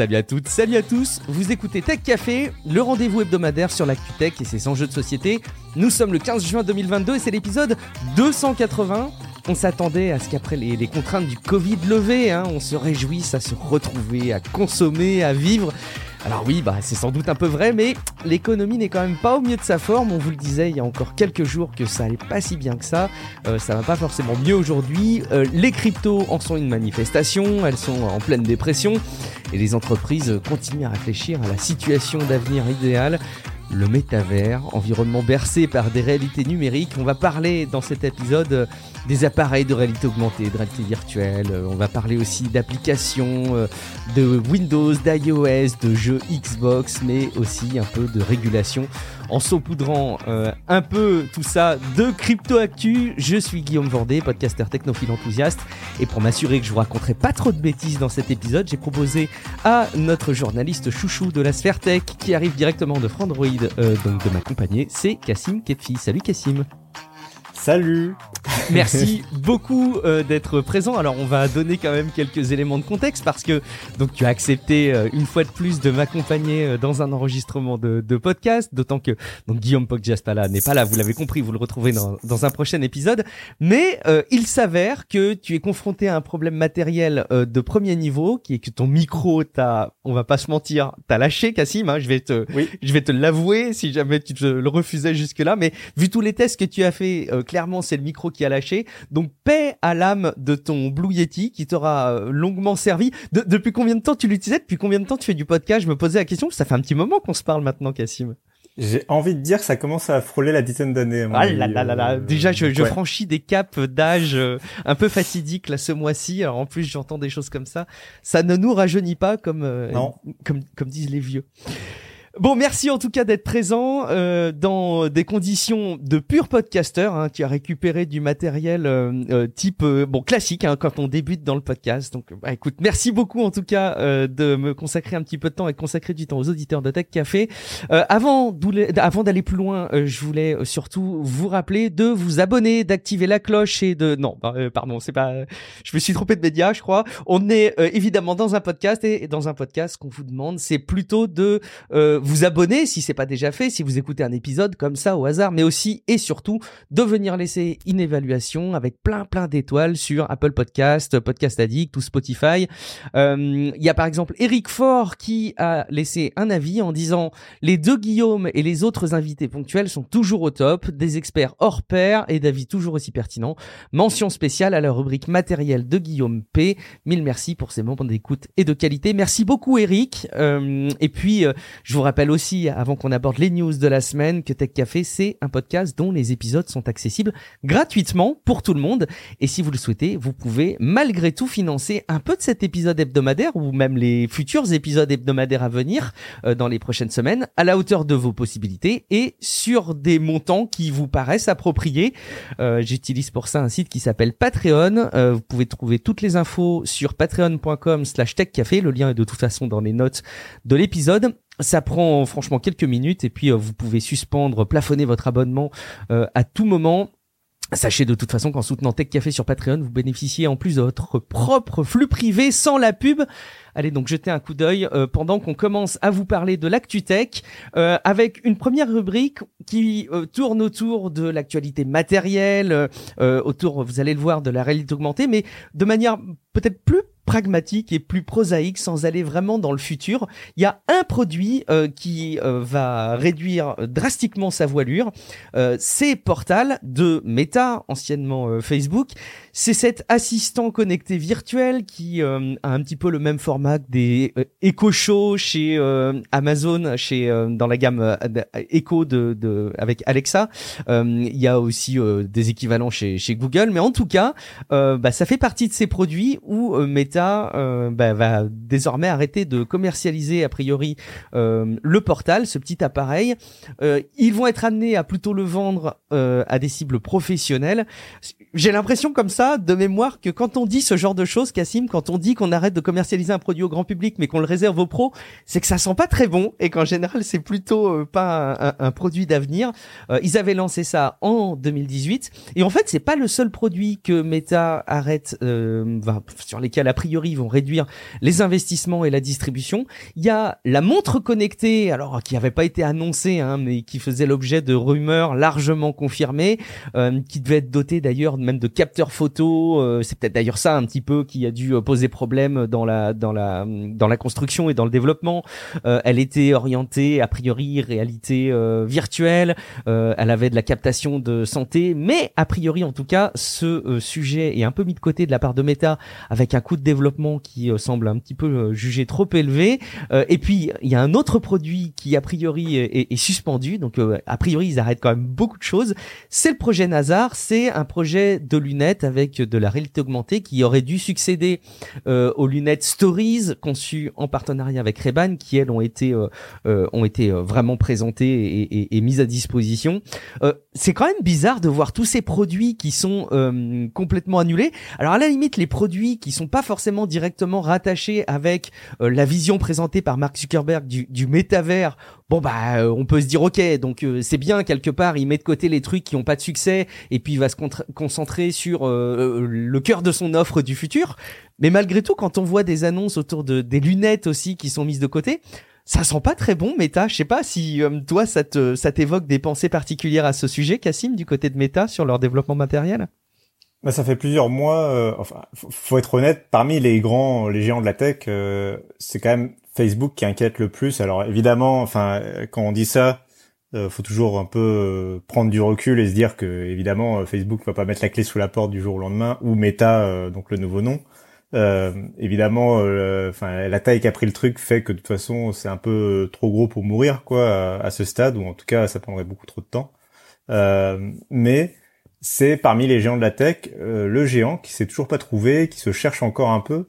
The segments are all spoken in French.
Salut à toutes, salut à tous, vous écoutez Tech Café, le rendez-vous hebdomadaire sur l'actu tech et ses enjeux de société. Nous sommes le 15 juin 2022 et c'est l'épisode 280. On s'attendait à ce qu'après les contraintes du Covid levées, on se réjouisse à se retrouver, à consommer, à vivre. Alors oui, c'est sans doute un peu vrai, mais l'économie n'est quand même pas au mieux de sa forme. On vous le disait il y a encore quelques jours que ça allait pas si bien que ça. Ça va pas forcément mieux aujourd'hui. Les cryptos en sont une manifestation, elles sont en pleine dépression. Et les entreprises continuent à réfléchir à la situation d'avenir idéale. Le métavers, environnement bercé par des réalités numériques. On va parler dans cet épisode des appareils de réalité augmentée, de réalité virtuelle. On va parler aussi d'applications, de Windows, d'iOS, de jeux Xbox, mais aussi un peu de régulation. En saupoudrant un peu tout ça de Crypto Actu, je suis Guillaume Vendée, podcasteur technophile enthousiaste. Et pour m'assurer que je vous raconterai pas trop de bêtises dans cet épisode, j'ai proposé à notre journaliste chouchou de la sphère tech qui arrive directement de Frandroid, donc de m'accompagner, c'est Cassim Ketfi. Salut Cassim. Salut. Merci beaucoup d'être présent. Alors on va donner quand même quelques éléments de contexte parce que donc tu as accepté une fois de plus de m'accompagner dans un enregistrement de podcast, d'autant que donc Guillaume Poggiaspala n'est pas là, vous l'avez compris, vous le retrouvez dans un prochain épisode. Mais il s'avère que tu es confronté à un problème matériel de premier niveau, qui est que ton micro on va pas se mentir, t'as lâché Cassim, je vais te l'avouer si jamais tu te le refusais jusque là, mais vu tous les tests que tu as fait, clairement c'est le micro qui a lâché. Donc paix à l'âme de ton Blue Yeti qui t'aura longuement servi. Depuis combien de temps tu l'utilisais? Depuis combien de temps tu fais du podcast? Je me posais la question, ça fait un petit moment qu'on se parle maintenant, Cassim. J'ai envie de dire que ça commence à frôler la dizaine d'années. Déjà, je franchis des caps d'âge un peu fatidiques là ce mois-ci. Alors en plus, j'entends des choses comme ça. Ça ne nous rajeunit pas comme disent les vieux. Bon, merci en tout cas d'être présent dans des conditions de pur podcasteur. Tu as récupéré du matériel type classique quand on débute dans le podcast. Donc, écoute, merci beaucoup en tout cas de me consacrer un petit peu de temps et de consacrer du temps aux auditeurs de Tech Café. Avant d'aller plus loin, je voulais surtout vous rappeler de vous abonner, d'activer la cloche et de je me suis trompé de média, je crois. On est évidemment dans un podcast et dans un podcast, ce qu'on vous demande, c'est plutôt de vous abonner si c'est pas déjà fait, si vous écoutez un épisode comme ça au hasard, mais aussi et surtout de venir laisser une évaluation avec plein d'étoiles sur Apple Podcast, Podcast Addict ou Spotify. Il y a par exemple Eric Faure qui a laissé un avis en disant: les deux Guillaume et les autres invités ponctuels sont toujours au top, des experts hors pair et d'avis toujours aussi pertinents. Mention spéciale à la rubrique matériel de Guillaume P. Mille merci pour ces moments d'écoute et de qualité. Merci beaucoup Eric. Et puis je vous rappelle aussi, avant qu'on aborde les news de la semaine, que Tech Café, c'est un podcast dont les épisodes sont accessibles gratuitement pour tout le monde. Et si vous le souhaitez, vous pouvez malgré tout financer un peu de cet épisode hebdomadaire ou même les futurs épisodes hebdomadaires à venir dans les prochaines semaines, à la hauteur de vos possibilités et sur des montants qui vous paraissent appropriés. J'utilise pour ça un site qui s'appelle Patreon. Vous pouvez trouver toutes les infos sur patreon.com/techcafé. Le lien est de toute façon dans les notes de l'épisode. Ça prend franchement quelques minutes et puis vous pouvez suspendre, plafonner votre abonnement à tout moment. Sachez de toute façon qu'en soutenant Tech Café sur Patreon, vous bénéficiez en plus de votre propre flux privé sans la pub. Allez donc jeter un coup d'œil pendant qu'on commence à vous parler de l'actu tech avec une première rubrique qui tourne autour de l'actualité matérielle, autour, vous allez le voir, de la réalité augmentée, mais de manière peut-être plus pragmatique et plus prosaïque, sans aller vraiment dans le futur. Il y a un produit qui va réduire drastiquement sa voilure, c'est Portal de Meta, anciennement Facebook. C'est cet assistant connecté virtuel qui a un petit peu le même format que des Echo Show chez Amazon, dans la gamme Echo avec Alexa. Il y a aussi des équivalents chez Google, mais en tout cas, ça fait partie de ces produits où Meta va désormais arrêter de commercialiser a priori le Portal, ce petit appareil. Ils vont être amenés à plutôt le vendre à des cibles professionnelles. J'ai l'impression comme ça ça de mémoire que quand on dit ce genre de choses, Cassim, quand on dit qu'on arrête de commercialiser un produit au grand public mais qu'on le réserve aux pros, c'est que ça sent pas très bon et qu'en général c'est plutôt pas un produit d'avenir. Ils avaient lancé ça en 2018 et en fait c'est pas le seul produit que Meta arrête, sur lesquels a priori ils vont réduire les investissements et la distribution. Il y a la montre connectée, alors qui avait pas été annoncée, hein, mais qui faisait l'objet de rumeurs largement confirmées, qui devait être dotée d'ailleurs même de capteurs photo. C'est peut-être d'ailleurs ça un petit peu qui a dû poser problème dans la construction et dans le développement. Elle était orientée a priori réalité virtuelle. Elle avait de la captation de santé, mais a priori en tout cas ce sujet est un peu mis de côté de la part de Meta avec un coût de développement qui semble un petit peu jugé trop élevé. Et puis il y a un autre produit qui a priori est suspendu, donc a priori ils arrêtent quand même beaucoup de choses. C'est le projet Nazar, c'est un projet de lunettes avec de la réalité augmentée qui aurait dû succéder aux lunettes Stories conçues en partenariat avec Ray-Ban, qui elles ont été vraiment présentées et mises à disposition. C'est quand même bizarre de voir tous ces produits qui sont complètement annulés. Alors à la limite les produits qui sont pas forcément directement rattachés avec la vision présentée par Mark Zuckerberg du métavers, bon bah on peut se dire ok, donc c'est bien quelque part, il met de côté les trucs qui ont pas de succès et puis il va se concentrer sur le cœur de son offre du futur. Mais malgré tout, quand on voit des annonces autour des lunettes aussi qui sont mises de côté, ça sent pas très bon, Meta. Je sais pas si toi ça t'évoque des pensées particulières à ce sujet, Cassim, du côté de Meta sur leur développement matériel. Bah, ça fait plusieurs mois. Enfin, faut être honnête. Parmi les géants de la tech, c'est quand même Facebook qui inquiète le plus. Alors évidemment, enfin, quand on dit ça, faut toujours un peu prendre du recul et se dire que évidemment Facebook va pas mettre la clé sous la porte du jour au lendemain, ou Meta, donc le nouveau nom. Évidemment, enfin, la taille qu'a pris le truc fait que de toute façon c'est un peu trop gros pour mourir, quoi, à ce stade, ou en tout cas ça prendrait beaucoup trop de temps. Mais c'est parmi les géants de la tech le géant qui s'est toujours pas trouvé, qui se cherche encore un peu.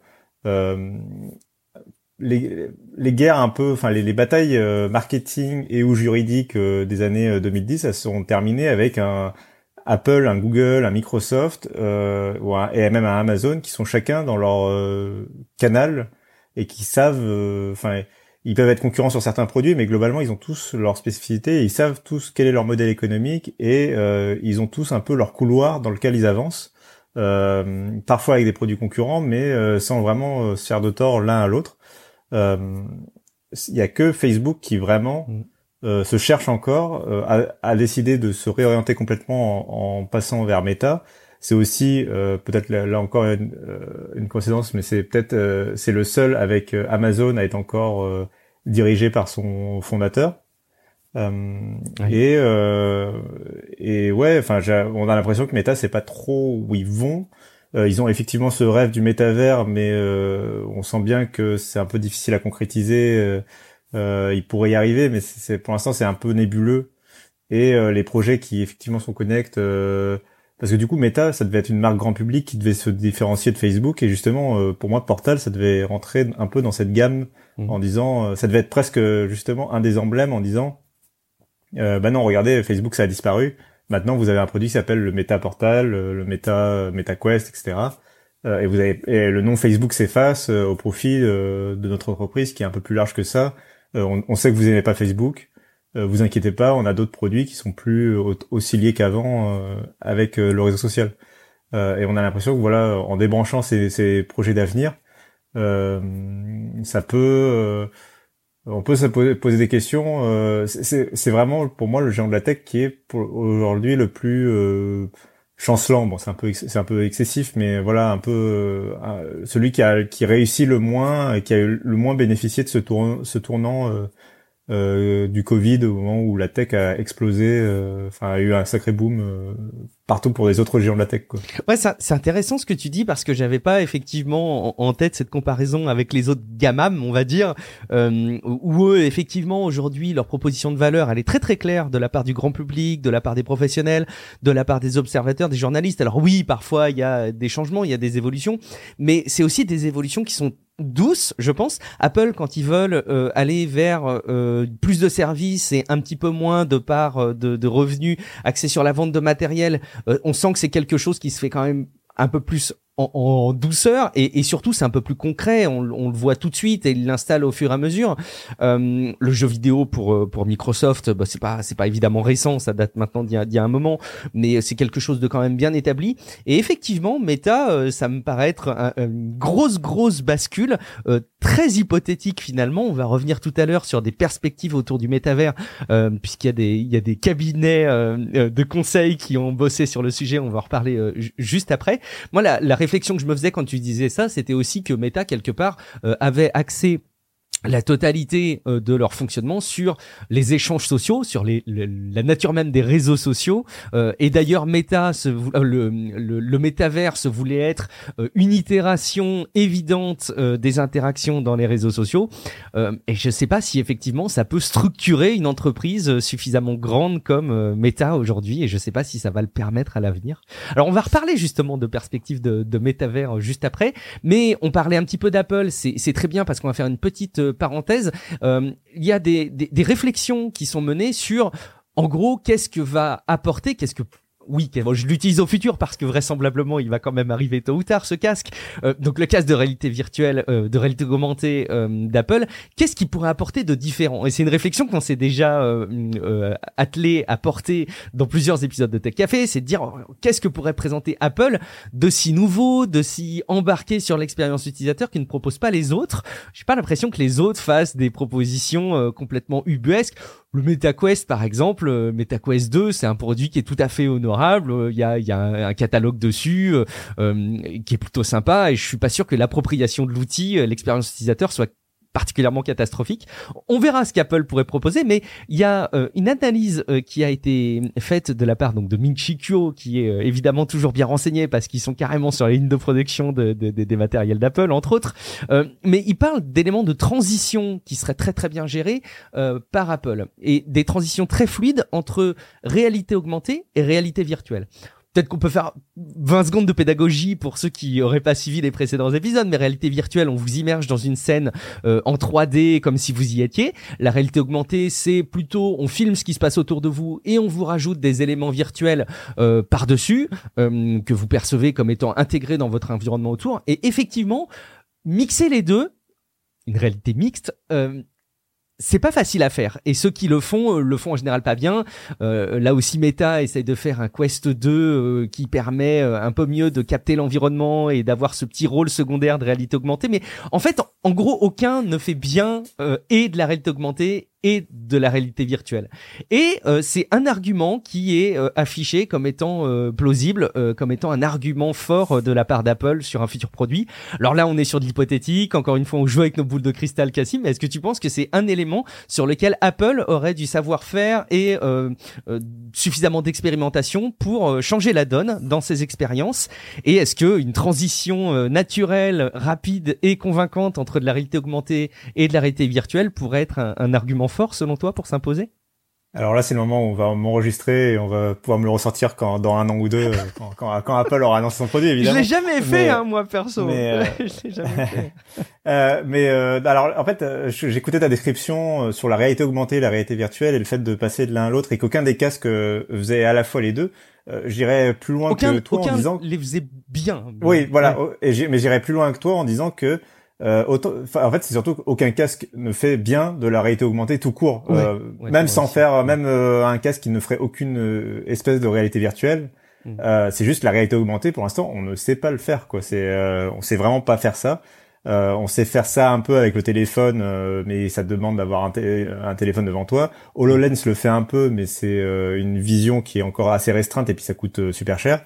Les guerres un peu, enfin les batailles marketing et ou juridiques des années 2010, elles sont terminées avec un Apple, un Google, un Microsoft et même un Amazon qui sont chacun dans leur canal et qui savent, enfin ils peuvent être concurrents sur certains produits, mais globalement ils ont tous leurs spécificités, et ils savent tous quel est leur modèle économique et ils ont tous un peu leur couloir dans lequel ils avancent, parfois avec des produits concurrents, mais sans vraiment se faire de tort l'un à l'autre. Il y a que Facebook qui vraiment se cherche encore, a décidé de se réorienter complètement en passant vers Meta. C'est aussi peut-être là encore une coïncidence, mais c'est peut-être c'est le seul avec Amazon à être encore dirigé par son fondateur. Ouais. Et ouais, enfin on a l'impression que Meta c'est pas trop où ils vont. Ils ont effectivement ce rêve du métavers, mais on sent bien que c'est un peu difficile à concrétiser. Ils pourraient y arriver, mais pour l'instant c'est un peu nébuleux. Et les projets qui effectivement sont connectés, parce que du coup Meta ça devait être une marque grand public qui devait se différencier de Facebook, et justement pour moi Portal ça devait rentrer un peu dans cette gamme en disant ça devait être presque justement un des emblèmes en disant bah non, regardez, Facebook ça a disparu, maintenant vous avez un produit qui s'appelle le Meta Portal, le Meta Quest, etc. Et le nom Facebook s'efface au profit de notre entreprise qui est un peu plus large que ça. On sait que vous aimez pas Facebook, vous inquiétez pas, on a d'autres produits qui sont plus aussi liés qu'avant avec le réseau social. Et on a l'impression que voilà, en débranchant ces projets d'avenir, ça peut on peut se poser des questions. C'est vraiment pour moi le géant de la tech qui est aujourd'hui le plus chancelant. Bon, c'est un peu excessif, mais voilà, un peu celui qui réussit le moins, qui a eu le moins bénéficié de ce tournant du Covid, au moment où la tech a explosé, a eu un sacré boom partout pour les autres géants de la tech, quoi. Ouais, c'est intéressant ce que tu dis, parce que j'avais pas effectivement en tête cette comparaison avec les autres gamam, on va dire, où eux effectivement aujourd'hui leur proposition de valeur elle est très très claire de la part du grand public, de la part des professionnels, de la part des observateurs, des journalistes. Alors oui, parfois il y a des changements, il y a des évolutions, mais c'est aussi des évolutions qui sont douces, je pense. Apple, quand ils veulent aller vers plus de services et un petit peu moins de part de revenus axés sur la vente de matériel, on sent que c'est quelque chose qui se fait quand même un peu plus en douceur et surtout c'est un peu plus concret, on le voit tout de suite et il l'installe au fur et à mesure. Le jeu vidéo pour Microsoft, bah c'est pas évidemment récent, ça date maintenant d'il y a un moment, mais c'est quelque chose de quand même bien établi. Et effectivement, Meta, ça me paraît être une grosse bascule, très hypothétique finalement. On va revenir tout à l'heure sur des perspectives autour du métavers, puisqu'il y a des cabinets de conseil qui ont bossé sur le sujet. On va en reparler juste après. Moi, la réflexion que je me faisais quand tu disais ça, c'était aussi que Meta quelque part avait accès la totalité de leur fonctionnement sur les échanges sociaux, sur la nature même des réseaux sociaux. Et d'ailleurs, Meta, le métaverse voulait être une itération évidente des interactions dans les réseaux sociaux. Et je ne sais pas si effectivement ça peut structurer une entreprise suffisamment grande comme Meta aujourd'hui. Et je ne sais pas si ça va le permettre à l'avenir. Alors, on va reparler justement de perspectives de métavers juste après. Mais on parlait un petit peu d'Apple. C'est très bien parce qu'on va faire une petite parenthèse, il y a des réflexions qui sont menées sur, en gros, qu'est-ce que va apporter, bon, je l'utilise au futur parce que vraisemblablement il va quand même arriver tôt ou tard ce casque. Donc le casque de réalité virtuelle, de réalité augmentée d'Apple, qu'est-ce qu'il pourrait apporter de différent? Et c'est une réflexion qu'on s'est déjà attelé à porter dans plusieurs épisodes de Tech Café, c'est de dire qu'est-ce que pourrait présenter Apple de si nouveau, de si embarqué sur l'expérience utilisateur qui ne propose pas les autres. J'ai pas l'impression que les autres fassent des propositions complètement ubuesques. Le MetaQuest, par exemple, MetaQuest 2, c'est un produit qui est tout à fait honorable. Il y a un catalogue dessus qui est plutôt sympa, et je suis pas sûr que l'appropriation de l'outil, l'expérience utilisateur, soit particulièrement catastrophique. On verra ce qu'Apple pourrait proposer, mais il y a une analyse qui a été faite de la part donc de Ming-Chi Kuo, qui est évidemment toujours bien renseigné parce qu'ils sont carrément sur les lignes de production des matériels d'Apple, entre autres. Mais il parle d'éléments de transition qui seraient très très bien gérés par Apple, et des transitions très fluides entre réalité augmentée et réalité virtuelle. Peut-être qu'on peut faire 20 secondes de pédagogie pour ceux qui auraient pas suivi les précédents épisodes, mais réalité virtuelle, on vous immerge dans une scène en 3D comme si vous y étiez. La réalité augmentée, c'est plutôt on filme ce qui se passe autour de vous et on vous rajoute des éléments virtuels par-dessus que vous percevez comme étant intégrés dans votre environnement autour. Et effectivement, mixer les deux, une réalité mixte, c'est pas facile à faire, et ceux qui le font en général pas bien. Là aussi, Meta essaye de faire un Quest 2 qui permet un peu mieux de capter l'environnement et d'avoir ce petit rôle secondaire de réalité augmentée, mais en fait, en gros, aucun ne fait bien et de la réalité augmentée et de la réalité virtuelle. Et c'est un argument qui est affiché comme étant plausible, comme étant un argument fort de la part d'Apple sur un futur produit. Alors là, on est sur de l'hypothétique. Encore une fois, on joue avec nos boules de cristal, Cassim. Mais est-ce que tu penses que c'est un élément sur lequel Apple aurait du savoir-faire et suffisamment d'expérimentation pour changer la donne dans ses expériences? Et est-ce que une transition naturelle, rapide et convaincante entre de la réalité augmentée et de la réalité virtuelle pourrait être un argument fort selon toi pour s'imposer? Alors là, c'est le moment où on va m'enregistrer et on va pouvoir me le ressortir dans un an ou deux, quand Apple aura annoncé son produit, évidemment. Je l'ai jamais fait, moi, perso. Mais, je l'ai jamais fait. Alors, en fait, j'écoutais ta description sur la réalité augmentée, la réalité virtuelle et le fait de passer de l'un à l'autre et qu'aucun des casques faisait à la fois les deux. J'irais plus loin que toi en disant... les faisait bien. Oui, voilà. Ouais. Mais j'irais plus loin que toi en disant que en fait, c'est surtout qu'aucun casque ne fait bien de la réalité augmentée tout court, même sans faire, même un casque qui ne ferait aucune espèce de réalité virtuelle. C'est juste la réalité augmentée. Pour l'instant, on ne sait pas le faire, quoi. On sait vraiment pas faire ça. On sait faire ça un peu avec le téléphone, mais ça demande d'avoir un téléphone devant toi. HoloLens le fait un peu, mais c'est une vision qui est encore assez restreinte et puis ça coûte super cher.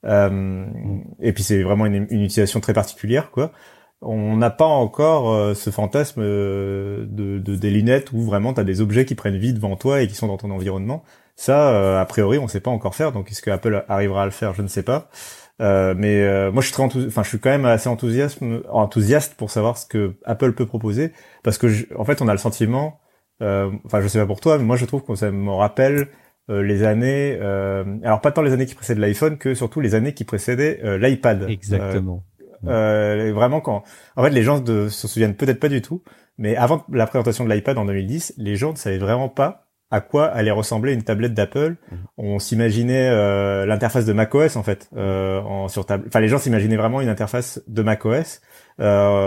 Et puis c'est vraiment une utilisation très particulière, quoi. On n'a pas encore ce fantasme des lunettes où vraiment t'as des objets qui prennent vie devant toi et qui sont dans ton environnement. Ça, a priori, on sait pas encore faire. Donc, est-ce que Apple arrivera à le faire? Je ne sais pas. Mais moi, je suis quand même assez enthousiaste pour savoir ce que Apple peut proposer, parce que en fait, on a le sentiment. Je sais pas pour toi, mais moi, je trouve que ça me rappelle les années. Alors, pas tant les années qui précèdent l'iPhone que surtout les années qui précédaient l'iPad. Exactement. Vraiment en fait les gens se souviennent peut-être pas du tout, mais avant la présentation de l'iPad en 2010, les gens ne savaient vraiment pas à quoi allait ressembler une tablette d'Apple. On s'imaginait l'interface de macOS en fait sur table. Enfin, les gens s'imaginaient vraiment une interface de macOS. Et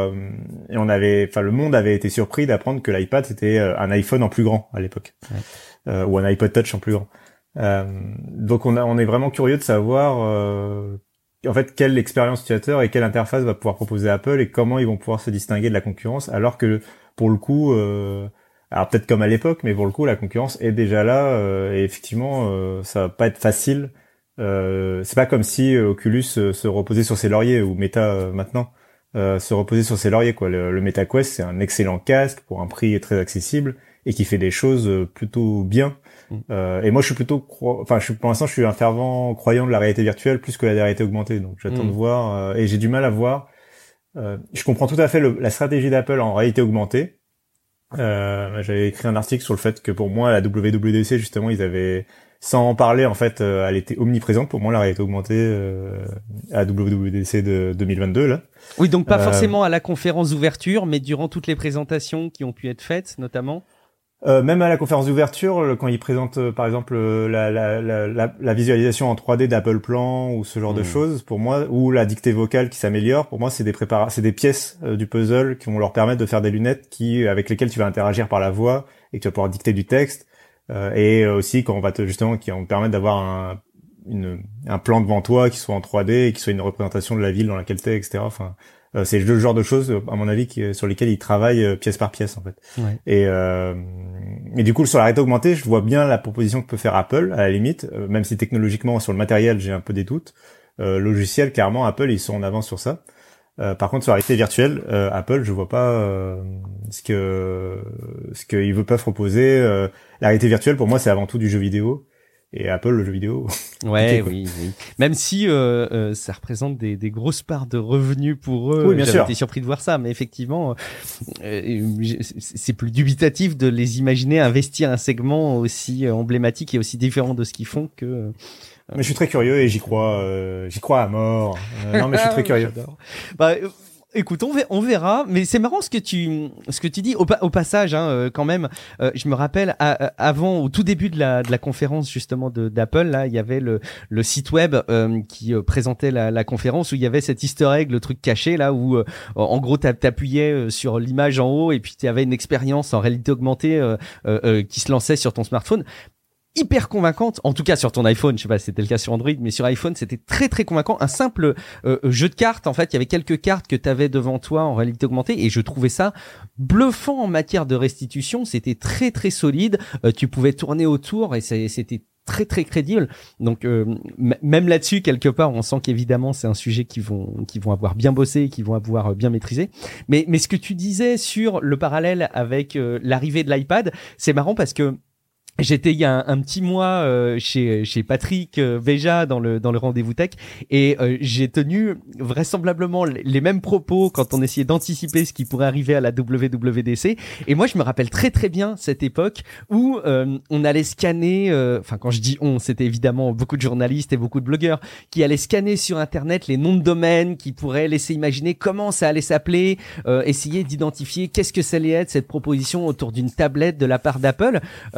le monde avait été surpris d'apprendre que l'iPad c'était un iPhone en plus grand à l'époque, ou un iPod Touch en plus grand. Donc on est vraiment curieux de savoir en fait quelle expérience utilisateur et quelle interface va pouvoir proposer Apple et comment ils vont pouvoir se distinguer de la concurrence, alors que pour le coup alors peut-être comme à l'époque, mais pour le coup la concurrence est déjà là et effectivement ça va pas être facile. C'est pas comme si Oculus se reposait sur ses lauriers, ou Meta maintenant se reposer sur ses lauriers quoi. Le MetaQuest c'est un excellent casque pour un prix très accessible et qui fait des choses plutôt bien. Et moi je suis plutôt pour l'instant je suis un fervent croyant de la réalité virtuelle plus que la réalité augmentée, donc j'attends de voir et j'ai du mal à voir. Je comprends tout à fait la stratégie d'Apple en réalité augmentée. J'avais écrit un article sur le fait que pour moi la WWDC justement ils avaient, sans en parler en fait, elle était omniprésente pour moi la réalité augmentée à la WWDC de 2022 là. Oui, donc pas forcément à la conférence d'ouverture, mais durant toutes les présentations qui ont pu être faites notamment. Même à la conférence d'ouverture, quand ils présentent par exemple la visualisation en 3D d'Apple Plan ou ce genre de choses, pour moi, ou la dictée vocale qui s'améliore, pour moi c'est des pièces du puzzle qui vont leur permettre de faire des lunettes avec lesquelles tu vas interagir par la voix et que tu vas pouvoir dicter du texte, et aussi quand on va qui vont te permettre d'avoir un plan devant toi qui soit en 3D et qui soit une représentation de la ville dans laquelle t'es, etc. Enfin, c'est le genre de choses, à mon avis, sur lesquelles ils travaillent pièce par pièce, en fait. Ouais. Et du coup, sur la réalité augmentée, je vois bien la proposition que peut faire Apple, à la limite, même si technologiquement, sur le matériel, j'ai un peu des doutes. Logiciel, clairement, Apple, ils sont en avance sur ça. Par contre, sur la réalité virtuelle, Apple, je vois pas ce qu'ils peuvent proposer. La réalité virtuelle, pour moi, c'est avant tout du jeu vidéo. Et Apple, le jeu vidéo. Ouais, oui. Même si ça représente des grosses parts de revenus pour eux. Oui, bien sûr. J'avais été surpris de voir ça, mais effectivement, c'est plus dubitatif de les imaginer investir un segment aussi emblématique et aussi différent de ce qu'ils font que. Mais je suis très curieux et j'y crois à mort. Non, mais je suis très curieux. Bah, écoute, on verra, mais c'est marrant ce que tu dis au passage, hein, quand même. Je me rappelle avant, au tout début de la conférence justement d'Apple, là, il y avait le site web qui présentait la conférence, où il y avait cet Easter egg, le truc caché là, où en gros t'appuyais sur l'image en haut et puis tu avais une expérience en réalité augmentée qui se lançait sur ton smartphone. Hyper convaincante, en tout cas sur ton iPhone, je sais pas si c'était le cas sur Android, mais sur iPhone c'était très très convaincant, un simple jeu de cartes, en fait il y avait quelques cartes que tu avais devant toi en réalité augmentée et je trouvais ça bluffant en matière de restitution, c'était très très solide, tu pouvais tourner autour et c'était très très crédible, donc même là-dessus quelque part on sent qu'évidemment c'est un sujet qu'ils vont avoir bien bossé, qu'ils vont avoir bien maîtrisé, mais ce que tu disais sur le parallèle avec l'arrivée de l'iPad, c'est marrant parce que j'étais il y a un petit mois chez Patrick Béja dans le rendez-vous tech et j'ai tenu vraisemblablement les mêmes propos quand on essayait d'anticiper ce qui pourrait arriver à la WWDC, et moi je me rappelle très très bien cette époque où on allait scanner, enfin quand je dis on, c'était évidemment beaucoup de journalistes et beaucoup de blogueurs qui allaient scanner sur internet les noms de domaines qui pourraient laisser imaginer comment ça allait s'appeler, essayer d'identifier qu'est-ce que ça allait être cette proposition autour d'une tablette de la part d'Apple.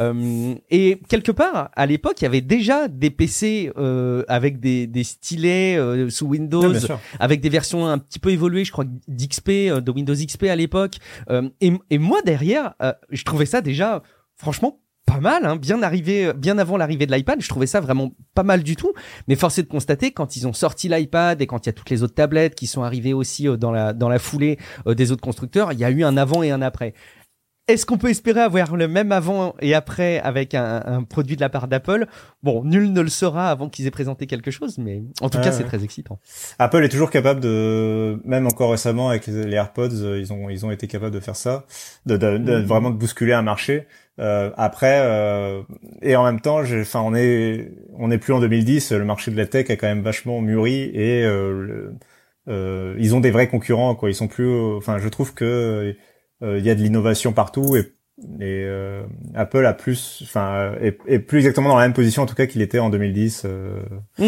Et quelque part, à l'époque, il y avait déjà des PC avec des stylets sous Windows, avec des versions un petit peu évoluées, je crois, d'XP, de Windows XP à l'époque. Et moi, derrière, je trouvais ça déjà, franchement, pas mal, hein, bien avant l'arrivée de l'iPad, je trouvais ça vraiment pas mal du tout. Mais force est de constater, quand ils ont sorti l'iPad et quand il y a toutes les autres tablettes qui sont arrivées aussi dans la foulée des autres constructeurs, il y a eu un avant et un après. Est-ce qu'on peut espérer avoir le même avant et après avec un produit de la part d'Apple? Bon, nul ne le saura avant qu'ils aient présenté quelque chose, mais en tout cas, c'est très excitant. Apple est toujours capable même encore récemment avec les AirPods, ils ont été capables de faire ça, de vraiment de bousculer un marché. Après, et en même temps, on est plus en 2010, le marché de la tech a quand même vachement mûri et ils ont des vrais concurrents, quoi. Ils sont plus, je trouve que il y a de l'innovation partout et Apple a plus, est plus exactement dans la même position en tout cas qu'il était en 2010.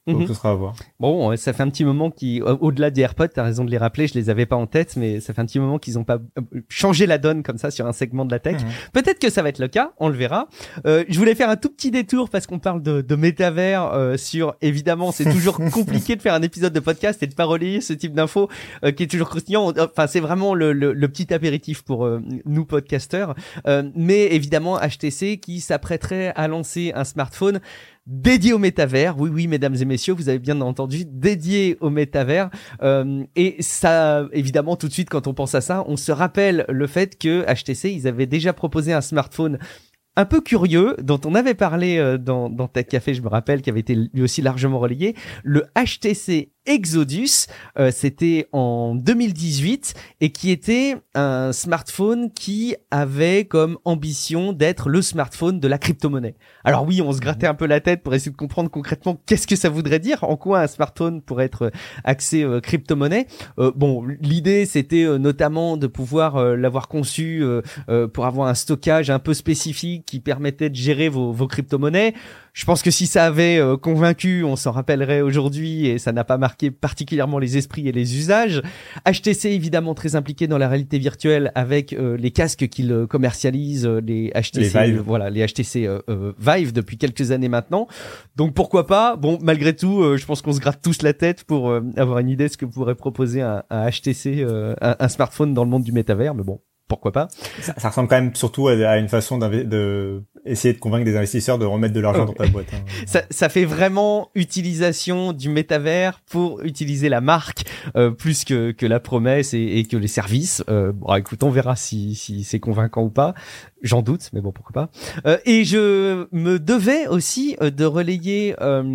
Donc ce sera à voir. Bon, ça fait un petit moment au-delà des AirPods, t'as raison de les rappeler, je les avais pas en tête, mais ça fait un petit moment qu'ils ont pas changé la donne comme ça sur un segment de la tech. Peut-être que ça va être le cas, on le verra. Je voulais faire un tout petit détour parce qu'on parle de métavers évidemment, c'est toujours compliqué de faire un épisode de podcast et de pas relayer ce type d'infos qui est toujours croustillant. Enfin, c'est vraiment le petit apéritif pour nous podcasteurs. Mais évidemment, HTC qui s'apprêterait à lancer un smartphone dédié au métavers. Oui, mesdames et messieurs, vous avez bien entendu, dédié au métavers. Et ça, évidemment, tout de suite, quand on pense à ça, on se rappelle le fait que HTC, ils avaient déjà proposé un smartphone un peu curieux, dont on avait parlé dans Tech Café, je me rappelle, qui avait été lui aussi largement relayé, le HTC Exodus, c'était en 2018 et qui était un smartphone qui avait comme ambition d'être le smartphone de la crypto-monnaie. Alors oui, on se grattait un peu la tête pour essayer de comprendre concrètement qu'est-ce que ça voudrait dire, en quoi un smartphone pourrait être axé crypto-monnaie. Bon, l'idée c'était notamment de pouvoir l'avoir conçu pour avoir un stockage un peu spécifique qui permettait de gérer vos crypto-monnaies. Je pense que si ça avait convaincu, on s'en rappellerait aujourd'hui et ça n'a pas marqué particulièrement les esprits et les usages. HTC évidemment très impliqué dans la réalité virtuelle avec les casques qu'ils commercialisent, les HTC, les HTC Vive depuis quelques années maintenant. Donc pourquoi pas. Bon, malgré tout, je pense qu'on se gratte tous la tête pour avoir une idée de ce que pourrait proposer un HTC, un smartphone dans le monde du métavers. Mais bon, pourquoi pas. Ça ressemble quand même surtout à une façon de essayer de convaincre des investisseurs de remettre de l'argent dans ta boîte. Ça fait vraiment utilisation du métavers pour utiliser la marque plus que la promesse et que les services. Bon, écoute, on verra si c'est convaincant ou pas. J'en doute, mais bon, pourquoi pas. Et je me devais aussi de relayer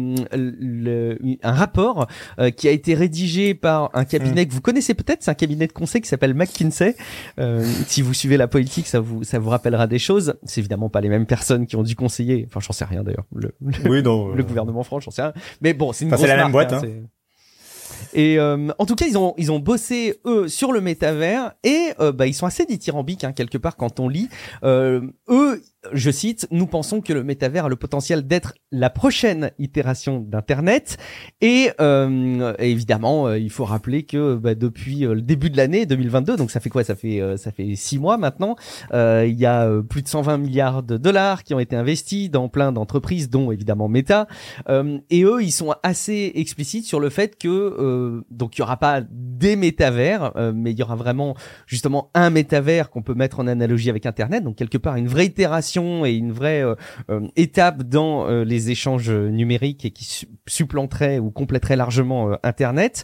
un rapport qui a été rédigé par un cabinet que vous connaissez peut-être. C'est un cabinet de conseil qui s'appelle McKinsey. Si vous suivez la politique, ça vous rappellera des choses. C'est évidemment pas les mêmes personnes qui ont dû conseiller. Enfin, j'en sais rien d'ailleurs. Le gouvernement France, j'en sais rien. Mais bon, c'est une grosse c'est la marque, même boîte. Hein. Et en tout cas, ils ont bossé eux sur le métavers et ils sont assez dithyrambiques quelque part quand on lit. Eux, je cite, nous pensons que le métavers a le potentiel d'être la prochaine itération d'Internet et évidemment, il faut rappeler que depuis le début de l'année 2022, donc ça fait quoi ? Ça fait 6 mois maintenant. Il y a plus de 120 milliards de dollars qui ont été investis dans plein d'entreprises, dont évidemment Meta. Et eux, ils sont assez explicites sur le fait que donc il y aura pas des métavers, mais il y aura vraiment justement un métavers qu'on peut mettre en analogie avec Internet. Donc quelque part une vraie itération et une vraie étape dans les échanges numériques et qui supplanterait ou compléterait largement Internet.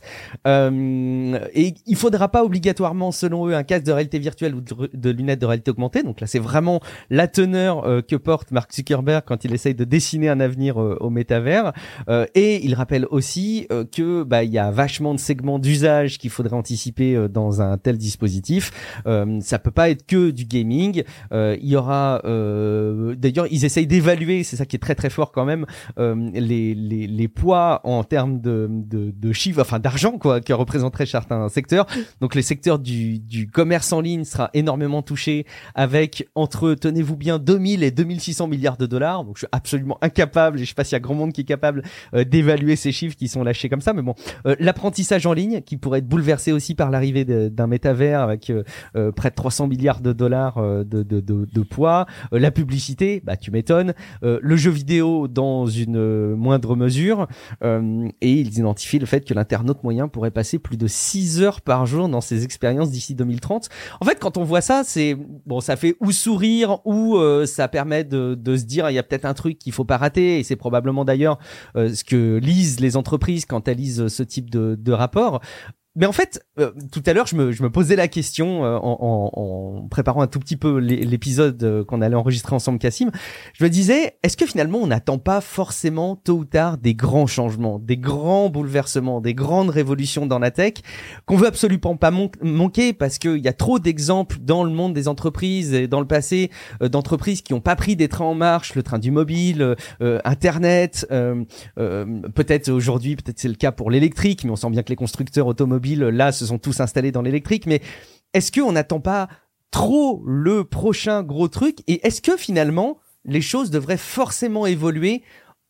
Et il faudra pas obligatoirement, selon eux, un casque de réalité virtuelle ou de lunettes de réalité augmentée. Donc là, c'est vraiment la teneur que porte Mark Zuckerberg quand il essaye de dessiner un avenir au métavers. Et il rappelle aussi que il y a vachement de segments d'usage qu'il faudrait anticiper dans un tel dispositif. Ça peut pas être que du gaming. Il y aura d'ailleurs, ils essayent d'évaluer, c'est ça qui est très très fort quand même, les poids en termes de chiffres, enfin d'argent quoi, que représenteraient certains secteurs. Donc les secteurs du commerce en ligne sera énormément touché avec entre, tenez-vous bien, 2000 et 2600 milliards de dollars. Donc je suis absolument incapable, et je sais pas s'il y a grand monde qui est capable d'évaluer ces chiffres qui sont lâchés comme ça, mais bon, l'apprentissage en ligne qui pourrait être bouleversé aussi par l'arrivée d'un métavers avec près de 300 milliards de dollars de poids, la publicité, tu m'étonnes, le jeu vidéo dans une moindre mesure, et ils identifient le fait que l'internaute moyen pourrait passer plus de 6 heures par jour dans ses expériences d'ici 2030. En fait, quand on voit ça, c'est bon, ça fait ou sourire ou ça permet de se dire il y a peut-être un truc qu'il faut pas rater, et c'est probablement d'ailleurs ce que lisent les entreprises quand elles lisent ce type de rapport. Mais en fait, tout à l'heure, je me posais la question en préparant un tout petit peu l'épisode qu'on allait enregistrer ensemble, Cassim. Je me disais, est-ce que finalement, on n'attend pas forcément tôt ou tard des grands changements, des grands bouleversements, des grandes révolutions dans la tech qu'on veut absolument pas manquer parce qu'il y a trop d'exemples dans le monde des entreprises et dans le passé d'entreprises qui n'ont pas pris des trains en marche, le train du mobile, Internet, peut-être aujourd'hui, peut-être c'est le cas pour l'électrique, mais on sent bien que les constructeurs automobiles là se sont tous installés dans l'électrique. Mais est-ce qu'on n'attend pas trop le prochain gros truc, et est-ce que finalement les choses devraient forcément évoluer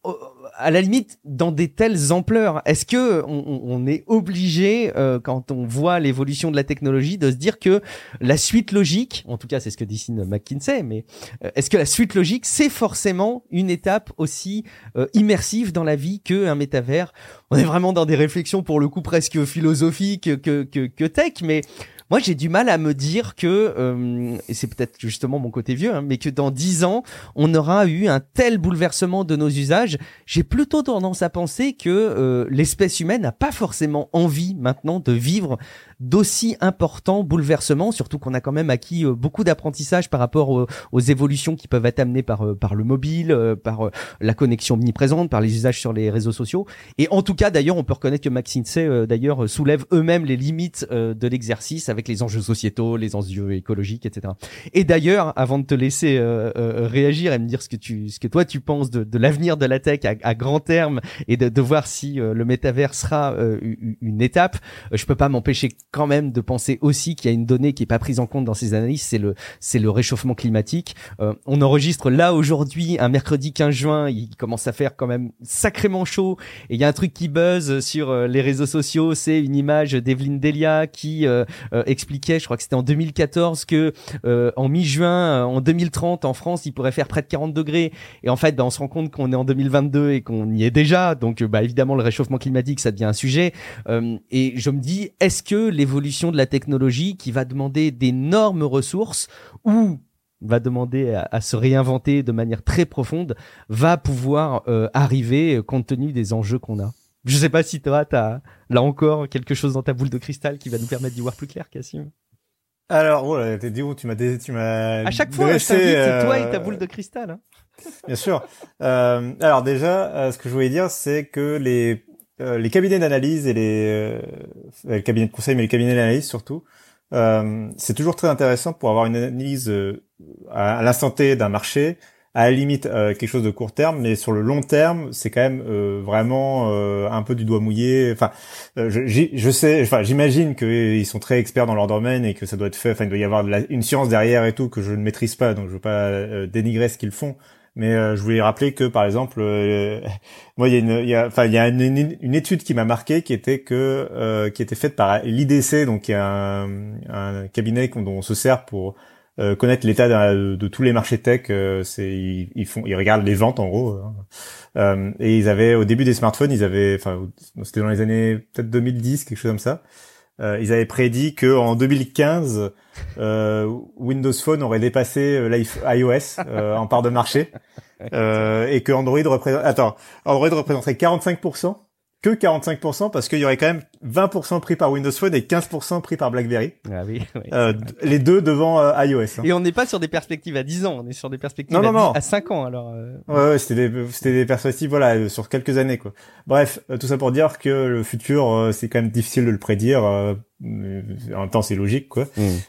à la limite dans des telles ampleurs, est-ce que on est obligé quand on voit l'évolution de la technologie de se dire que la suite logique, en tout cas c'est ce que dessine McKinsey, mais est-ce que la suite logique c'est forcément une étape aussi immersive dans la vie que un métavers? On est vraiment dans des réflexions pour le coup presque philosophiques que tech, mais moi, j'ai du mal à me dire que, et c'est peut-être justement mon côté vieux, mais que dans 10 ans, on aura eu un tel bouleversement de nos usages. J'ai plutôt tendance à penser que l'espèce humaine n'a pas forcément envie maintenant de vivre d'aussi importants bouleversements, surtout qu'on a quand même acquis beaucoup d'apprentissage par rapport aux évolutions qui peuvent être amenées par le mobile, par la connexion omniprésente, par les usages sur les réseaux sociaux. Et en tout cas, d'ailleurs, on peut reconnaître que McKinsey, d'ailleurs, soulève eux-mêmes les limites de l'exercice avec les enjeux sociétaux, les enjeux écologiques, etc. Et d'ailleurs, avant de te laisser réagir et me dire ce que toi tu penses de l'avenir de la tech à grand terme et de voir si le métavers sera une étape, je peux pas m'empêcher quand même de penser aussi qu'il y a une donnée qui est pas prise en compte dans ces analyses, c'est le réchauffement climatique. On enregistre là aujourd'hui un mercredi 15 juin, il commence à faire quand même sacrément chaud et il y a un truc qui buzz sur les réseaux sociaux, c'est une image d'Evelyne Delia qui expliquait, je crois que c'était en 2014, que en mi-juin, en 2030 en France, il pourrait faire près de 40 degrés et en fait on se rend compte qu'on est en 2022 et qu'on y est déjà, donc évidemment le réchauffement climatique ça devient un sujet et je me dis, est-ce que l'évolution de la technologie qui va demander d'énormes ressources ou va demander à se réinventer de manière très profonde, va pouvoir arriver compte tenu des enjeux qu'on a. Je sais pas si toi, t'as là encore quelque chose dans ta boule de cristal qui va nous permettre d'y voir plus clair, Cassim. Alors, voilà, t'es dit où tu m'as à chaque fois, je t'invite, toi et ta boule de cristal. Hein. Bien sûr. Alors déjà, ce que je voulais dire, c'est que les cabinets d'analyse et les cabinets de conseil, mais les cabinets d'analyse surtout, c'est toujours très intéressant pour avoir une analyse à l'instant T d'un marché, à la limite quelque chose de court terme, mais sur le long terme, c'est quand même vraiment un peu du doigt mouillé. Enfin, je sais, enfin, j'imagine qu'ils sont très experts dans leur domaine et que ça doit être fait. Enfin, il doit y avoir une science derrière et tout que je ne maîtrise pas, donc je veux pas dénigrer ce qu'ils font. Mais je voulais rappeler que par exemple, moi il y a une étude qui m'a marqué qui était faite par l'IDC, donc qui est un cabinet dont on se sert pour connaître l'état de tous les marchés tech. Ils regardent les ventes en gros. Et ils avaient au début des smartphones, c'était dans les années peut-être 2010, quelque chose comme ça. Ils avaient prédit que en 2015, Windows Phone aurait dépassé iOS en part de marché, et que Android représenterait 45%, que 45%, parce qu'il y aurait quand même 20% pris par Windows Phone et 15% pris par BlackBerry. Ah oui. Les deux devant iOS. Hein. Et on n'est pas sur des perspectives à 10 ans, on est sur des perspectives à 5 ans, alors. Ouais, c'était des perspectives, voilà, sur quelques années, quoi. Bref, tout ça pour dire que le futur, c'est quand même difficile de le prédire. En même temps, c'est logique, quoi.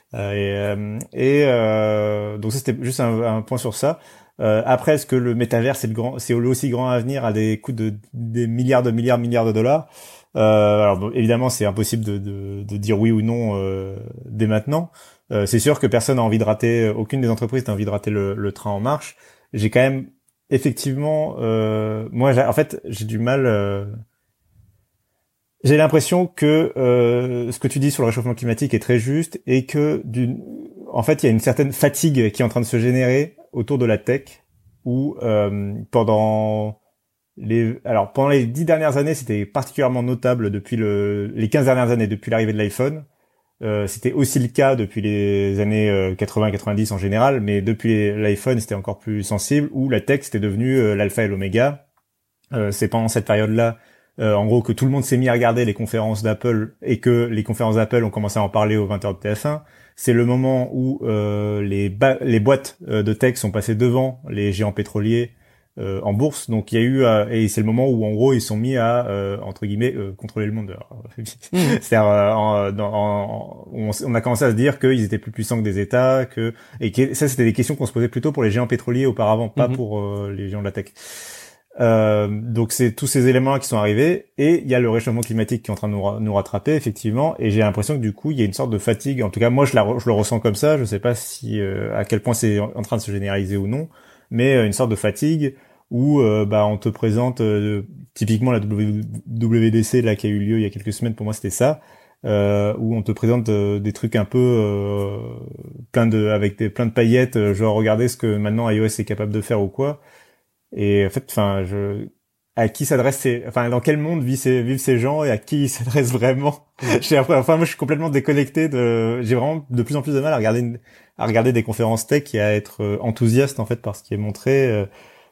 Donc ça, c'était juste un point sur ça. Après, est-ce que le métavers c'est aussi grand à venir à des coûts de des milliards de dollars? Alors bon, évidemment, c'est impossible de dire oui ou non dès maintenant. C'est sûr que personne n'a envie de rater, aucune des entreprises n'a envie de rater le train en marche. J'ai quand même effectivement, moi, en fait, j'ai du mal. J'ai l'impression que ce que tu dis sur le réchauffement climatique est très juste et que en fait, il y a une certaine fatigue qui est en train de se générer autour de la tech où pendant les 10 dernières années, c'était particulièrement notable depuis les 15 dernières années, depuis l'arrivée de l'iPhone. C'était aussi le cas depuis les années 80-90 en général, mais depuis l'iPhone, c'était encore plus sensible, où la tech, c'était devenu l'alpha et l'oméga. C'est pendant cette période-là, en gros, que tout le monde s'est mis à regarder les conférences d'Apple et que les conférences d'Apple ont commencé à en parler aux 20h de TF1. C'est le moment où les boîtes de tech sont passées devant les géants pétroliers en bourse. Donc il y a eu et c'est le moment où en gros ils sont mis à entre guillemets contrôler le monde. C'est-à-dire on a commencé à se dire qu'ils étaient plus puissants que des États, ça c'était des questions qu'on se posait plutôt pour les géants pétroliers auparavant, pas pour les géants de la tech. Donc c'est tous ces éléments qui sont arrivés et il y a le réchauffement climatique qui est en train de nous rattraper effectivement, et j'ai l'impression que du coup il y a une sorte de fatigue, en tout cas moi je le ressens comme ça, je sais pas si à quel point c'est en train de se généraliser ou non, mais une sorte de fatigue où on te présente typiquement la WWDC là qui a eu lieu il y a quelques semaines, pour moi c'était ça, où on te présente des trucs un peu plein de paillettes, genre regardez ce que maintenant iOS est capable de faire ou quoi. Et en fait, à qui s'adressent dans quel monde vivent ces gens et à qui ils s'adressent vraiment? Moi, je suis complètement déconnecté j'ai vraiment de plus en plus de mal à regarder des conférences tech et à être enthousiaste, en fait, par ce qui est montré,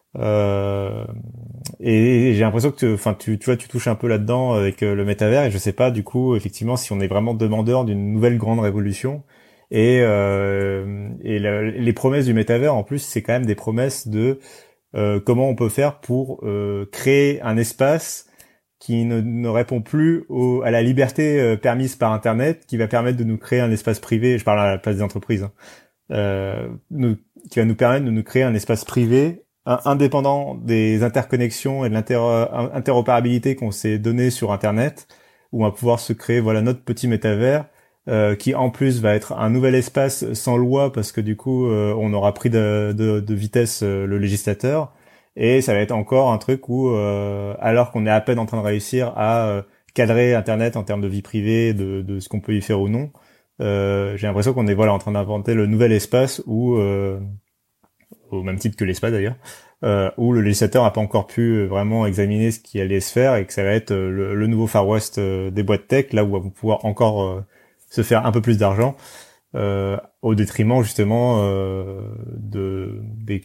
et j'ai l'impression que tu vois, tu touches un peu là-dedans avec le métavers, et je sais pas, du coup, effectivement, si on est vraiment demandeur d'une nouvelle grande révolution. Les promesses du métavers, en plus, c'est quand même des promesses de comment on peut faire pour créer un espace qui ne répond plus à la liberté permise par Internet, qui va permettre de nous créer un espace privé, je parle à la place des entreprises, qui va nous permettre de nous créer un espace privé indépendant des interconnexions et de l'interopérabilité qu'on s'est donné sur Internet, où on va pouvoir se créer notre petit métavers, qui en plus va être un nouvel espace sans loi, parce que du coup on aura pris de vitesse le législateur, et ça va être encore un truc où alors qu'on est à peine en train de réussir à cadrer Internet en termes de vie privée, de ce qu'on peut y faire ou non, j'ai l'impression qu'on est en train d'inventer le nouvel espace où au même titre que l'espace d'ailleurs, où le législateur n'a pas encore pu vraiment examiner ce qui allait se faire, et que ça va être le nouveau Far West des boîtes tech, là où on va pouvoir encore se faire un peu plus d'argent, au détriment justement de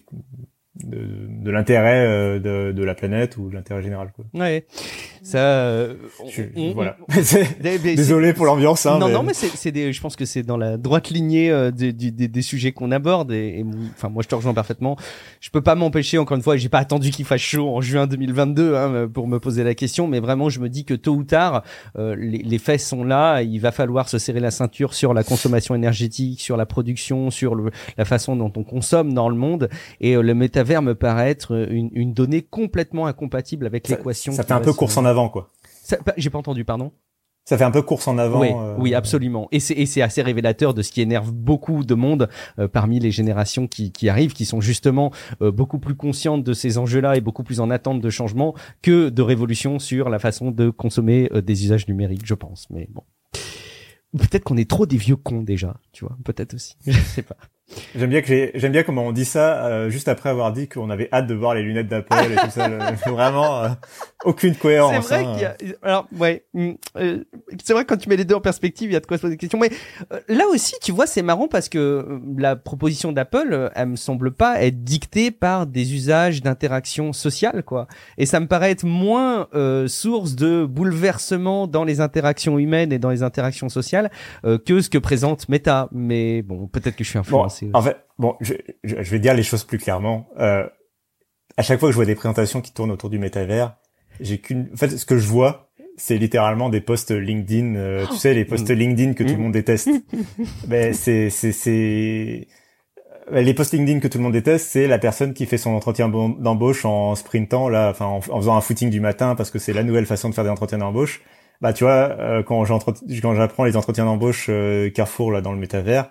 l'intérêt de la planète ou de l'intérêt général, quoi. Ouais. Ça voilà. Désolé pour l'ambiance, hein. Non, mais je pense que c'est dans la droite lignée des sujets qu'on aborde, et moi je te rejoins parfaitement. Je peux pas m'empêcher, encore une fois, j'ai pas attendu qu'il fasse chaud en juin 2022 pour me poser la question, mais vraiment je me dis que tôt ou tard les faits sont là, il va falloir se serrer la ceinture sur la consommation énergétique, sur la production, sur la façon dont on consomme dans le monde, et le métavers me paraît être une donnée complètement incompatible avec l'équation. Ça fait un peu course en avant, quoi. J'ai pas entendu, pardon. Ça fait un peu course en avant. Oui, absolument. Et c'est assez révélateur de ce qui énerve beaucoup de monde parmi les générations qui arrivent, qui sont justement beaucoup plus conscientes de ces enjeux-là et beaucoup plus en attente de changement que de révolution sur la façon de consommer des usages numériques, je pense. Mais bon, peut-être qu'on est trop des vieux cons déjà, tu vois. Peut-être aussi. Je sais pas. J'aime bien comment on dit ça juste après avoir dit qu'on avait hâte de voir les lunettes d'Apple et tout ça. Vraiment aucune cohérence. C'est vrai qu'il y a. Alors c'est vrai que quand tu mets les deux en perspective, il y a de quoi se poser des questions. Mais là aussi, tu vois, c'est marrant parce que la proposition d'Apple, elle me semble pas être dictée par des usages d'interaction sociale, quoi. Et ça me paraît être moins source de bouleversement dans les interactions humaines et dans les interactions sociales que ce que présente Meta. Mais bon, peut-être que je suis influencé. En fait, je vais dire les choses plus clairement. À chaque fois que je vois des présentations qui tournent autour du métavers, en fait, ce que je vois, c'est littéralement des posts LinkedIn, tu sais, les posts LinkedIn que tout le monde déteste. Ben, les posts LinkedIn que tout le monde déteste, c'est la personne qui fait son entretien d'embauche en sprintant, là, en faisant un footing du matin, parce que c'est la nouvelle façon de faire des entretiens d'embauche. Bah, tu vois, quand j'apprends les entretiens d'embauche Carrefour, là, dans le métavers,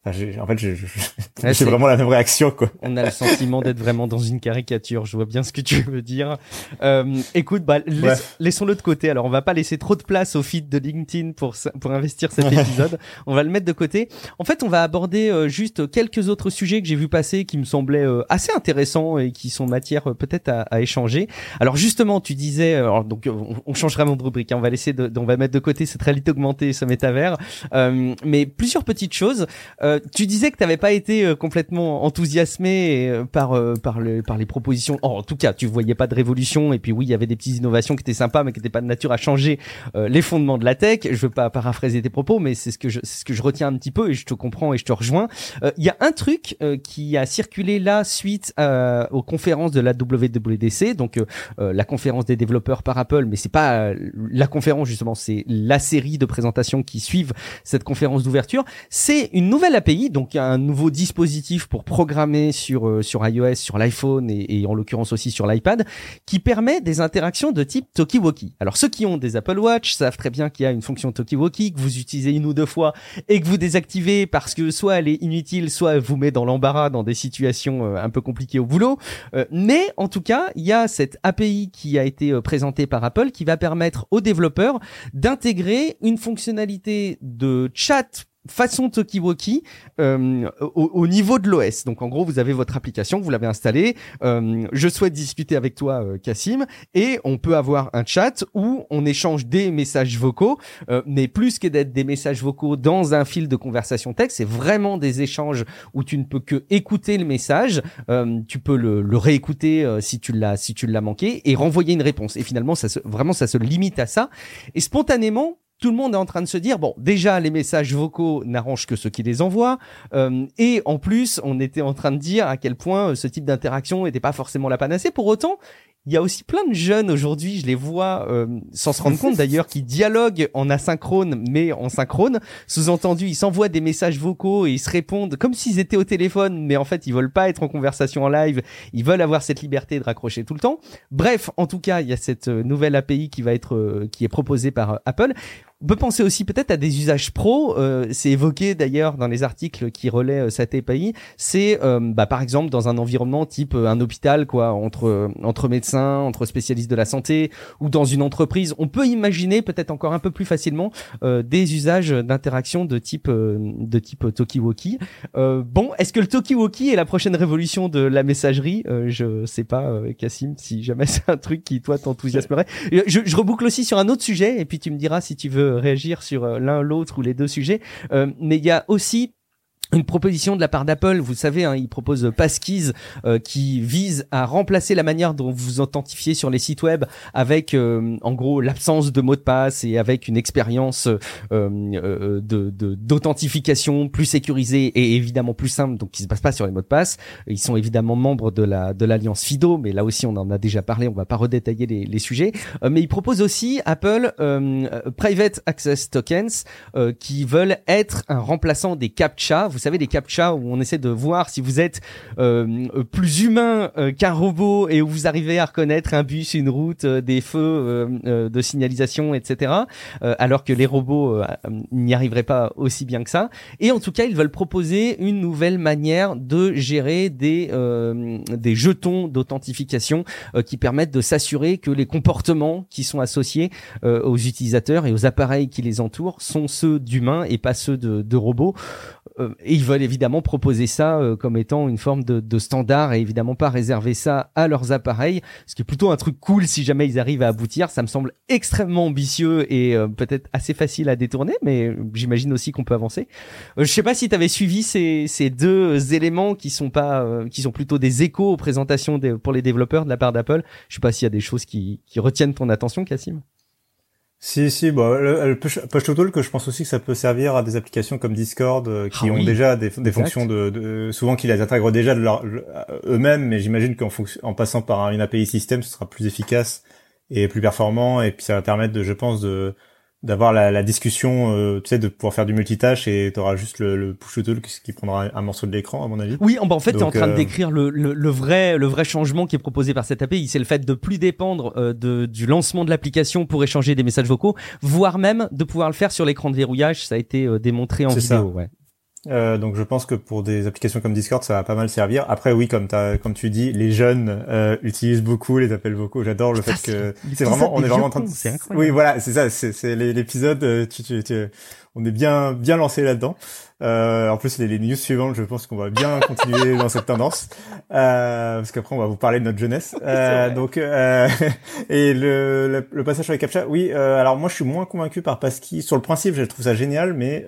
c'est vraiment la même réaction, quoi. On a le sentiment d'être vraiment dans une caricature. Je vois bien ce que tu veux dire. Écoute, laissons-le de côté. Alors, on va pas laisser trop de place au feed de LinkedIn pour investir cet épisode. On va le mettre de côté. En fait, on va aborder juste quelques autres sujets que j'ai vu passer qui me semblaient assez intéressants et qui sont matière peut-être à échanger. Alors, justement, tu disais, donc, on change vraiment de rubrique, hein. On va mettre de côté cette réalité augmentée, ce métavers. Mais plusieurs petites choses. Tu disais que t'avais pas été complètement enthousiasmé par les propositions. En tout cas, tu voyais pas de révolution. Et puis oui, il y avait des petites innovations qui étaient sympas, mais qui étaient pas de nature à changer les fondements de la tech. Je veux pas paraphraser tes propos, mais c'est ce que je retiens un petit peu, et je te comprends et je te rejoins. Il y a un truc qui a circulé là suite aux conférences de la WWDC, donc la conférence des développeurs par Apple, mais c'est pas la conférence conférence, justement, c'est la série de présentations qui suivent cette conférence d'ouverture. C'est une nouvelle API, donc un nouveau dispositif pour programmer sur iOS, sur l'iPhone et en l'occurrence aussi sur l'iPad, qui permet des interactions de type talkie-walkie. Alors ceux qui ont des Apple Watch savent très bien qu'il y a une fonction talkie-walkie que vous utilisez une ou deux fois et que vous désactivez parce que soit elle est inutile, soit elle vous met dans l'embarras dans des situations un peu compliquées au boulot. Mais en tout cas, il y a cette API qui a été présentée par Apple qui va permettre aux développeurs d'intégrer une fonctionnalité de chat façon talkie-walkie au niveau de l'OS. Donc en gros, vous avez votre application, vous l'avez installée. Je souhaite discuter avec toi, Cassim, et on peut avoir un chat où on échange des messages vocaux, mais plus que d'être des messages vocaux dans un fil de conversation texte, c'est vraiment des échanges où tu ne peux que écouter le message. Tu peux le réécouter si tu l'as manqué et renvoyer une réponse. Et finalement, ça se limite à ça. Et spontanément, tout le monde est en train de se dire, bon, déjà, les messages vocaux n'arrangent que ceux qui les envoient. Et en plus, on était en train de dire à quel point ce type d'interaction n'était pas forcément la panacée. Pour autant, il y a aussi plein de jeunes aujourd'hui, je les vois sans se rendre compte d'ailleurs, qui dialoguent en asynchrone mais en synchrone. Sous-entendu, ils s'envoient des messages vocaux et ils se répondent comme s'ils étaient au téléphone, mais en fait ils veulent pas être en conversation en live, ils veulent avoir cette liberté de raccrocher tout le temps. Bref, en tout cas, il y a cette nouvelle API qui est proposée par Apple. On peut penser aussi peut-être à des usages pro, c'est évoqué d'ailleurs dans les articles qui relaient cette API, c'est par exemple dans un environnement type un hôpital quoi, entre médecins, entre spécialistes de la santé ou dans une entreprise, on peut imaginer peut-être encore un peu plus facilement des usages d'interaction de type talkie-walkie. Bon, est-ce que le talkie-walkie est la prochaine révolution de la messagerie? Je sais pas, Cassim, si jamais c'est un truc qui toi t'enthousiasmerait. Je reboucle aussi sur un autre sujet et puis tu me diras si tu veux réagir sur l'un, l'autre ou les deux sujets. Mais il y a aussi une proposition de la part d'Apple, vous savez, ils proposent Passkeys qui vise à remplacer la manière dont vous authentifiez sur les sites web avec en gros l'absence de mot de passe et avec une expérience d'authentification plus sécurisée et évidemment plus simple, donc qui se base pas sur les mots de passe. Ils sont évidemment membres de l'alliance FIDO, mais là aussi on en a déjà parlé, on va pas redétailler les sujets. Mais ils proposent aussi Apple Private Access Tokens qui veulent être un remplaçant des CAPTCHA. Vous savez, les CAPTCHA où on essaie de voir si vous êtes plus humain qu'un robot et où vous arrivez à reconnaître un bus, une route, des feux de signalisation, etc. Alors que les robots n'y arriveraient pas aussi bien que ça. Et en tout cas, ils veulent proposer une nouvelle manière de gérer des jetons d'authentification qui permettent de s'assurer que les comportements qui sont associés aux utilisateurs et aux appareils qui les entourent sont ceux d'humains et pas ceux de robots. Et ils veulent évidemment proposer ça comme étant une forme de standard et évidemment pas réserver ça à leurs appareils, ce qui est plutôt un truc cool si jamais ils arrivent à aboutir. Ça me semble extrêmement ambitieux et peut-être assez facile à détourner, mais j'imagine aussi qu'on peut avancer. Je sais pas si tu avais suivi ces deux éléments qui sont plutôt des échos aux présentations pour les développeurs de la part d'Apple. Je sais pas s'il y a des choses qui retiennent ton attention, Cassim. Si, bon, le push to talk, que je pense aussi que ça peut servir à des applications comme Discord qui ont déjà des fonctions de souvent qui les intègrent déjà de eux-mêmes, mais j'imagine en passant par une API système, ce sera plus efficace et plus performant, et puis ça va permettre je pense d'avoir la discussion, tu sais, de pouvoir faire du multitâche, et t'auras juste le push to talk qui prendra un morceau de l'écran, à mon avis. Oui, en fait, t'es en train de décrire le vrai changement qui est proposé par cette API. C'est le fait de plus dépendre du lancement de l'application pour échanger des messages vocaux, voire même de pouvoir le faire sur l'écran de verrouillage. Ça a été démontré en vidéo. Ça. Ouais. Donc je pense que pour des applications comme Discord, ça va pas mal servir. Après oui, comme tu dis, les jeunes utilisent beaucoup les appels vocaux. J'adore le fait que c'est vraiment, on est vraiment en train de. C'est incroyable. Oui, voilà, c'est ça. C'est l'épisode. On est bien lancé là-dedans. En plus les news suivantes, je pense qu'on va bien continuer dans cette tendance, parce qu'après on va vous parler de notre jeunesse. Donc et le passage sur les CAPTCHA. Oui. Alors moi je suis moins convaincu par Passkey. Sur le principe, je trouve ça génial, mais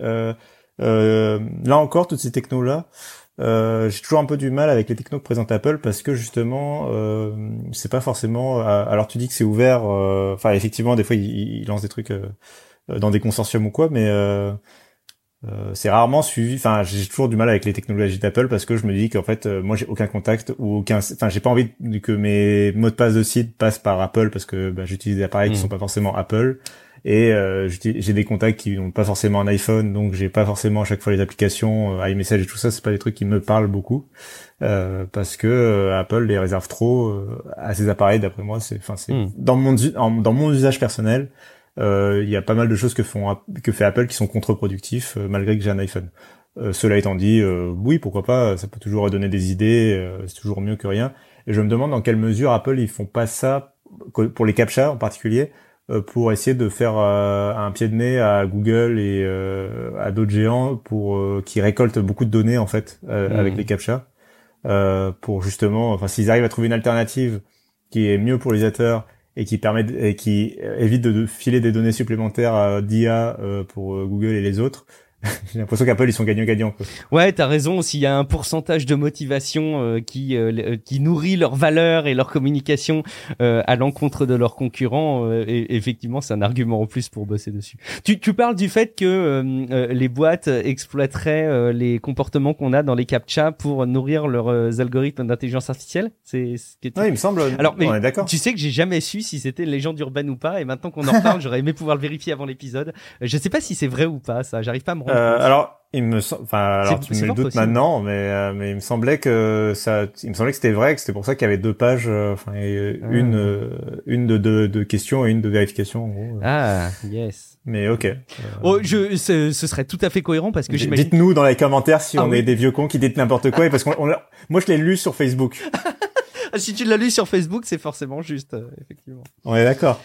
là encore, toutes ces technos-là, j'ai toujours un peu du mal avec les technos que présente Apple, parce que justement, c'est pas forcément. Alors tu dis que c'est ouvert. Enfin, effectivement, des fois, ils lancent des trucs dans des consortiums ou quoi, mais c'est rarement suivi. Enfin, j'ai toujours du mal avec les technologies d'Apple, parce que je me dis qu'en fait, moi, j'ai aucun contact ou j'ai pas envie que mes mots de passe de site passent par Apple, parce que j'utilise des appareils qui sont pas forcément Apple. Et j'ai des contacts qui n'ont pas forcément un iPhone, donc j'ai pas forcément à chaque fois les applications iMessage et tout ça. C'est pas des trucs qui me parlent beaucoup parce que Apple les réserve trop à ses appareils. D'après moi, c'est dans mon usage personnel, il y a pas mal de choses que fait Apple qui sont contre-productifs malgré que j'ai un iPhone. Cela étant dit, oui, pourquoi pas, ça peut toujours donner des idées, c'est toujours mieux que rien. Et je me demande dans quelle mesure Apple ils font pas ça pour les CAPTCHA en particulier, pour essayer de faire un pied de nez à Google et à d'autres géants pour qui récoltent beaucoup de données en fait avec les CAPTCHA, pour justement, enfin s'ils arrivent à trouver une alternative qui est mieux pour les utilisateurs et qui évite de filer des données supplémentaires d'IA pour Google et les autres. J'ai l'impression qu'Apple ils sont gagnants-gagnants quoi. Ouais, t'as raison. S'il y a un pourcentage de motivation qui nourrit leur valeur et leur communication à l'encontre de leurs concurrents, et effectivement, c'est un argument en plus pour bosser dessus. Tu parles du fait que les boîtes exploiteraient les comportements qu'on a dans les CAPTCHA pour nourrir leurs algorithmes d'intelligence artificielle. C'est ce que il me semble. Alors, mais on est d'accord. Tu sais que j'ai jamais su si c'était une légende urbaine ou pas, et maintenant qu'on en reparle, j'aurais aimé pouvoir le vérifier avant l'épisode. Je sais pas si c'est vrai ou pas. Ça, j'arrive pas à me rendre compte. Alors, tu me le doutes maintenant, mais il me semblait que c'était vrai, que c'était pour ça qu'il y avait 2 pages, une de questions et une de vérification, en gros. Ah, yes. Mais ok. Ce serait tout à fait cohérent parce que j'imagine. Dites-nous dans les commentaires si on est des vieux cons qui disent n'importe quoi, et parce moi je l'ai lu sur Facebook. Si tu l'as lu sur Facebook, c'est forcément juste, effectivement. On est d'accord.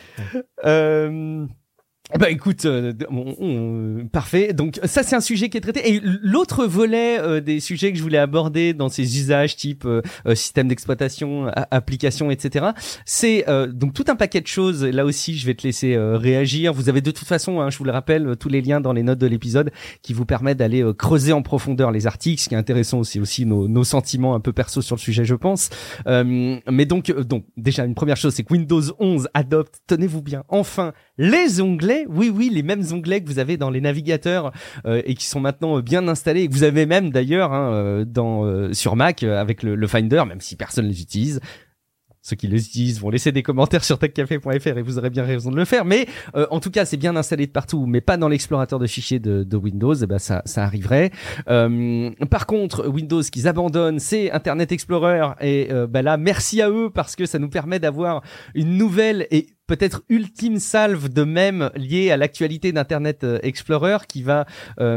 Bah écoute, parfait. Donc ça c'est un sujet qui est traité. Et l'autre volet des sujets que je voulais aborder dans ces usages type système d'exploitation, application, etc. C'est donc tout un paquet de choses. Là aussi, je vais te laisser réagir. Vous avez de toute façon, hein, je vous le rappelle, tous les liens dans les notes de l'épisode qui vous permettent d'aller creuser en profondeur les articles. Ce qui est intéressant aussi nos sentiments un peu perso sur le sujet, je pense. Mais donc déjà une première chose, c'est que Windows 11 adopte, tenez-vous bien, enfin les onglets. Oui, les mêmes onglets que vous avez dans les navigateurs et qui sont maintenant bien installés et que vous avez même d'ailleurs sur Mac avec le Finder, même si personne les utilise. Ceux qui les utilisent vont laisser des commentaires sur techcafé.fr et vous aurez bien raison de le faire. Mais en tout cas, c'est bien installé de partout, mais pas dans l'explorateur de fichiers de Windows. Et ben ça arriverait. Par contre, Windows qu'ils abandonnent, c'est Internet Explorer. Et là, merci à eux parce que ça nous permet d'avoir une nouvelle et peut-être ultime salve de mèmes liée à l'actualité d'Internet Explorer qui va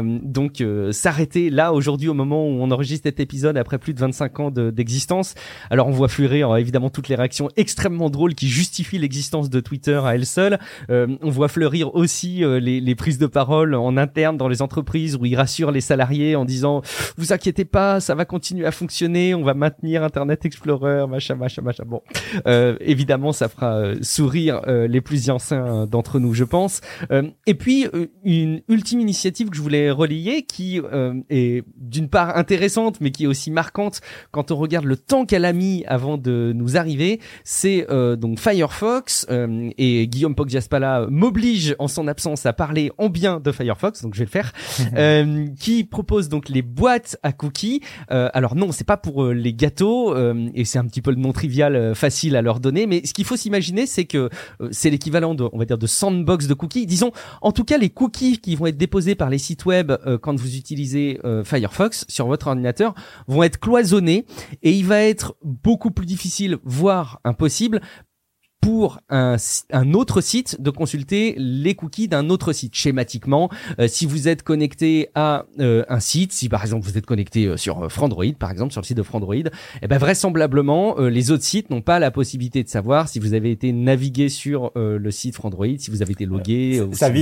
s'arrêter là aujourd'hui au moment où on enregistre cet épisode après plus de 25 ans d'existence. Alors on voit fleurir évidemment toutes les réactions extrêmement drôles qui justifient l'existence de Twitter à elle seule. On voit fleurir aussi les prises de parole en interne dans les entreprises où ils rassurent les salariés en disant vous inquiétez pas, ça va continuer à fonctionner, on va maintenir Internet Explorer, machin. Bon, évidemment ça fera sourire les plus anciens d'entre nous, je pense. Et puis une ultime initiative que je voulais relayer qui est d'une part intéressante mais qui est aussi marquante quand on regarde le temps qu'elle a mis avant de nous arriver, c'est donc Firefox et Guillaume Poggiaspala m'oblige en son absence à parler en bien de Firefox, donc je vais le faire, qui propose donc les boîtes à cookies. Alors non, c'est pas pour les gâteaux et c'est un petit peu le nom trivial facile à leur donner, mais ce qu'il faut s'imaginer c'est que c'est l'équivalent on va dire de sandbox de cookies. Disons, en tout cas, les cookies qui vont être déposés par les sites web quand vous utilisez Firefox sur votre ordinateur vont être cloisonnés et il va être beaucoup plus difficile, voire impossible, pour un autre site de consulter les cookies d'un autre site. Schématiquement, si vous êtes connecté à un site, si par exemple vous êtes connecté sur Frandroid, par exemple sur le site de Frandroid, vraisemblablement les autres sites n'ont pas la possibilité de savoir si vous avez été navigué sur le site Frandroid, si vous avez été logué.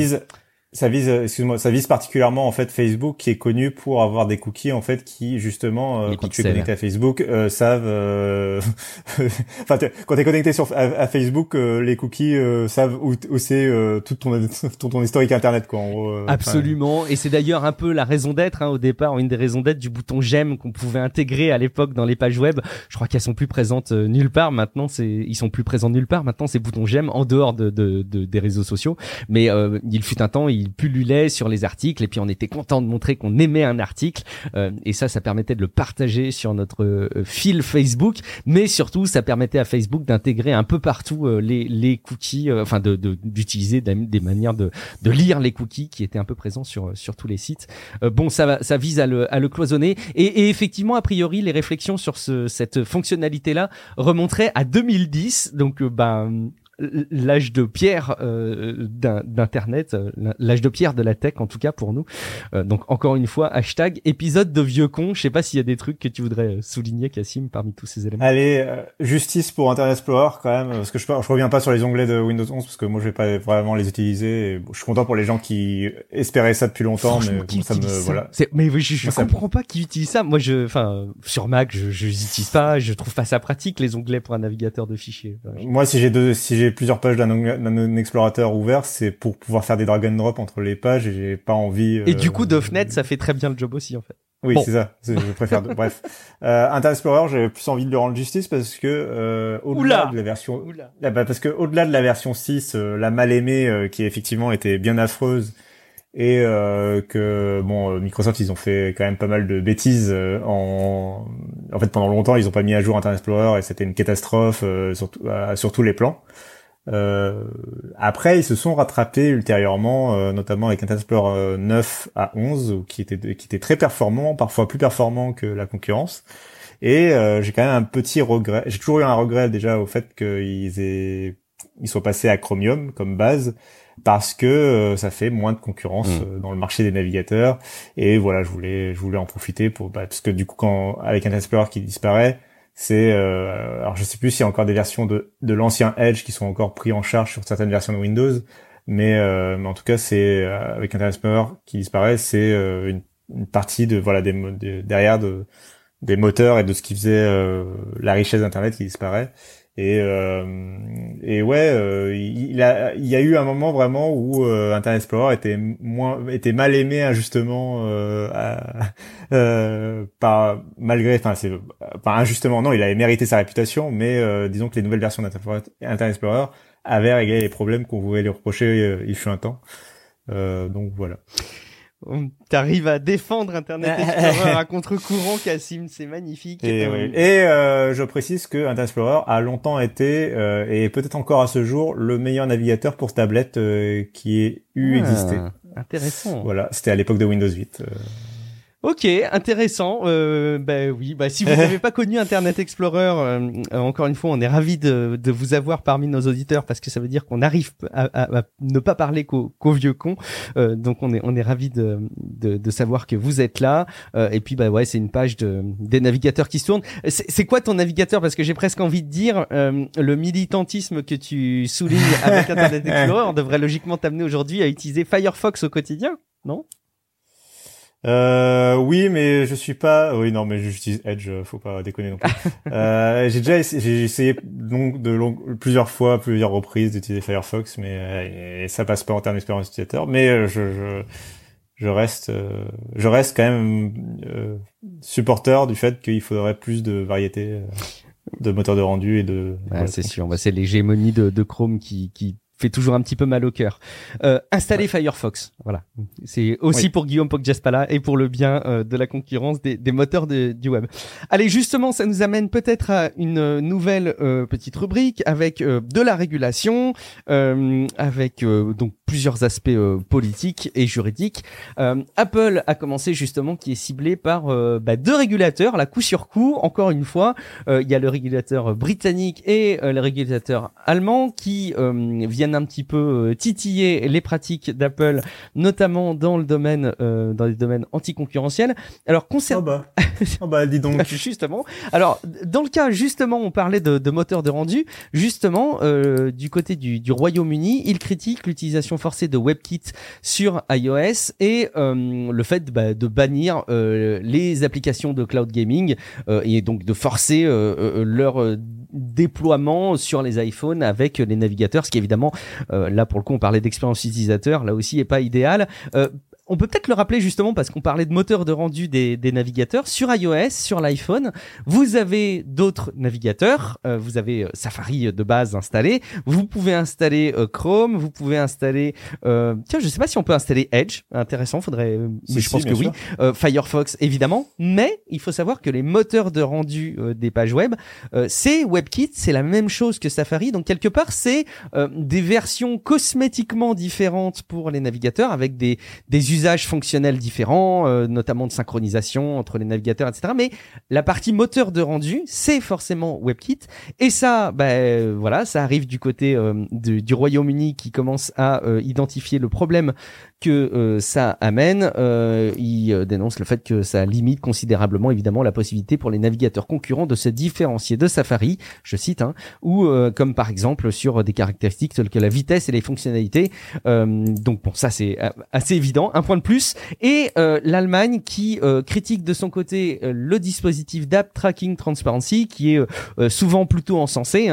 Ça vise particulièrement en fait Facebook qui est connu pour avoir des cookies en fait qui justement quand tu es connecté à Facebook savent enfin quand tu es connecté à Facebook les cookies savent où c'est tout ton historique internet quoi en gros. Absolument, et c'est d'ailleurs un peu la raison d'être au départ, une des raisons d'être du bouton j'aime qu'on pouvait intégrer à l'époque dans les pages web. Je crois qu'elles sont plus présentes nulle part maintenant, ils sont plus présents nulle part maintenant ces boutons j'aime en dehors des réseaux sociaux, mais il fut un temps il pullulait sur les articles et puis on était content de montrer qu'on aimait un article et ça permettait de le partager sur notre fil Facebook, mais surtout surtout, ça permettait à Facebook d'intégrer un peu partout les cookies, enfin d'utiliser des manières de lire les cookies qui étaient un peu présents sur tous les sites. Bon, ça vise à le cloisonner et effectivement, a priori, les réflexions sur cette fonctionnalité-là remonteraient à 2010, donc l'âge de pierre d'internet, l'âge de pierre de la tech en tout cas pour nous. Donc encore une fois, hashtag épisode de vieux con. Je sais pas s'il y a des trucs que tu voudrais souligner, Cassim, parmi tous ces éléments. Allez, justice pour Internet Explorer quand même, parce que je reviens pas sur les onglets de Windows 11 parce que moi je vais pas vraiment les utiliser. Et je suis content pour les gens qui espéraient ça depuis longtemps, mais moi, ça me voilà. Mais je comprends pas qui utilise ça. Moi sur Mac, je utilise pas, je trouve pas ça pratique les onglets pour un navigateur de fichiers. Moi si j'ai plusieurs pages d'un explorateur ouvert, c'est pour pouvoir faire des drag and drop entre les pages et j'ai pas envie. Et du coup, DOFNet, ça fait très bien le job aussi, en fait. Oui, bon. C'est ça. Je préfère. Bref, Internet Explorer, j'avais plus envie de lui rendre justice parce que au-delà de la version, parce que au-delà de la version 6, la mal aimée qui effectivement était bien affreuse et que Microsoft ils ont fait quand même pas mal de bêtises en fait pendant longtemps ils ont pas mis à jour Internet Explorer et c'était une catastrophe sur tous les plans. Après ils se sont rattrapés ultérieurement notamment avec Internet Explorer 9 à 11 qui était très performant, parfois plus performant que la concurrence. Et j'ai quand même un petit regret, j'ai toujours eu un regret déjà au fait qu'ils soient passés à Chromium comme base parce que ça fait moins de concurrence dans le marché des navigateurs et voilà, je voulais en profiter parce que du coup avec Internet Explorer qui disparaît, c'est alors je sais plus s'il y a encore des versions de l'ancien Edge qui sont encore pris en charge sur certaines versions de Windows, mais en tout cas c'est avec Internet Explorer qui disparaît, c'est une partie de derrière des moteurs et de ce qui faisait la richesse d'internet qui disparaît. Et ouais, il y a eu un moment vraiment où Internet Explorer était mal aimé injustement injustement, non, il avait mérité sa réputation, mais disons que les nouvelles versions d'Internet Explorer avaient réglé les problèmes qu'on pouvait lui reprocher il fut un temps. Donc voilà. T'arrives à défendre Internet Explorer à contre-courant, Cassim, c'est magnifique. Et je précise que Internet Explorer a longtemps été et peut-être encore à ce jour le meilleur navigateur pour tablette qui ait existé. Intéressant. Voilà, c'était à l'époque de Windows 8. Ok, intéressant. Si vous n'avez pas connu Internet Explorer, encore une fois, on est ravis de vous avoir parmi nos auditeurs parce que ça veut dire qu'on arrive à ne pas parler qu'aux vieux cons. Donc on est ravis de savoir que vous êtes là. Et puis c'est une page des navigateurs qui se tournent. C'est quoi ton navigateur? Parce que j'ai presque envie de dire le militantisme que tu soulignes avec Internet Explorer devrait logiquement t'amener aujourd'hui à utiliser Firefox au quotidien, non? Oui, mais je suis pas. Oui, non, mais j'utilise Edge. Faut pas déconner non plus. J'ai essayé plusieurs fois, plusieurs reprises d'utiliser Firefox, mais ça passe pas en termes d'expérience utilisateur. Mais je reste quand même supporter du fait qu'il faudrait plus de variété de moteurs de rendu et de. Ouais, c'est sûr. C'est l'hégémonie de Chrome qui fait toujours un petit peu mal au cœur. Installer Firefox, voilà. C'est aussi pour Guillaume Poggiaspala et pour le bien de la concurrence des moteurs du web. Allez, justement, ça nous amène peut-être à une nouvelle petite rubrique avec de la régulation, avec donc plusieurs aspects politiques et juridiques. Apple a commencé justement qui est ciblé par deux régulateurs, là coup sur coup. Encore une fois, il y a le régulateur britannique et le régulateur allemand qui viennent un petit peu titiller les pratiques d'Apple, notamment dans les domaines anticoncurrentiels. Alors concernant dis donc. Justement. Alors dans le cas justement, on parlait de moteurs de rendu. Justement, du côté du Royaume-Uni, ils critiquent l'utilisation forcée de WebKit sur iOS et le fait de bannir les applications de cloud gaming et donc de forcer leur déploiement sur les iPhones avec les navigateurs, ce qui évidemment là pour le coup on parlait d'expérience utilisateur, là aussi est pas idéal. on peut peut-être le rappeler justement parce qu'on parlait de moteur de rendu des navigateurs. Sur iOS, sur l'iPhone, vous avez d'autres navigateurs. Vous avez Safari de base installé. Vous pouvez installer Chrome. Vous pouvez installer... tiens, je sais pas si on peut installer Edge. Intéressant, faudrait... mais je pense que oui. Firefox, évidemment. Mais il faut savoir que les moteurs de rendu des pages web, c'est WebKit. C'est la même chose que Safari. Donc, quelque part, c'est des versions cosmétiquement différentes pour les navigateurs avec des usages fonctionnels différents, notamment de synchronisation entre les navigateurs, etc. Mais la partie moteur de rendu, c'est forcément WebKit. Et ça, voilà, ça arrive du côté du Royaume-Uni qui commence à identifier le problème que ça amène. Il dénonce le fait que ça limite considérablement, évidemment, la possibilité pour les navigateurs concurrents de se différencier de Safari, je cite, ou comme par exemple sur des caractéristiques telles que la vitesse et les fonctionnalités. Donc bon, ça c'est assez évident, un point de plus. Et l'Allemagne qui critique de son côté le dispositif d'App Tracking Transparency, qui est souvent plutôt encensé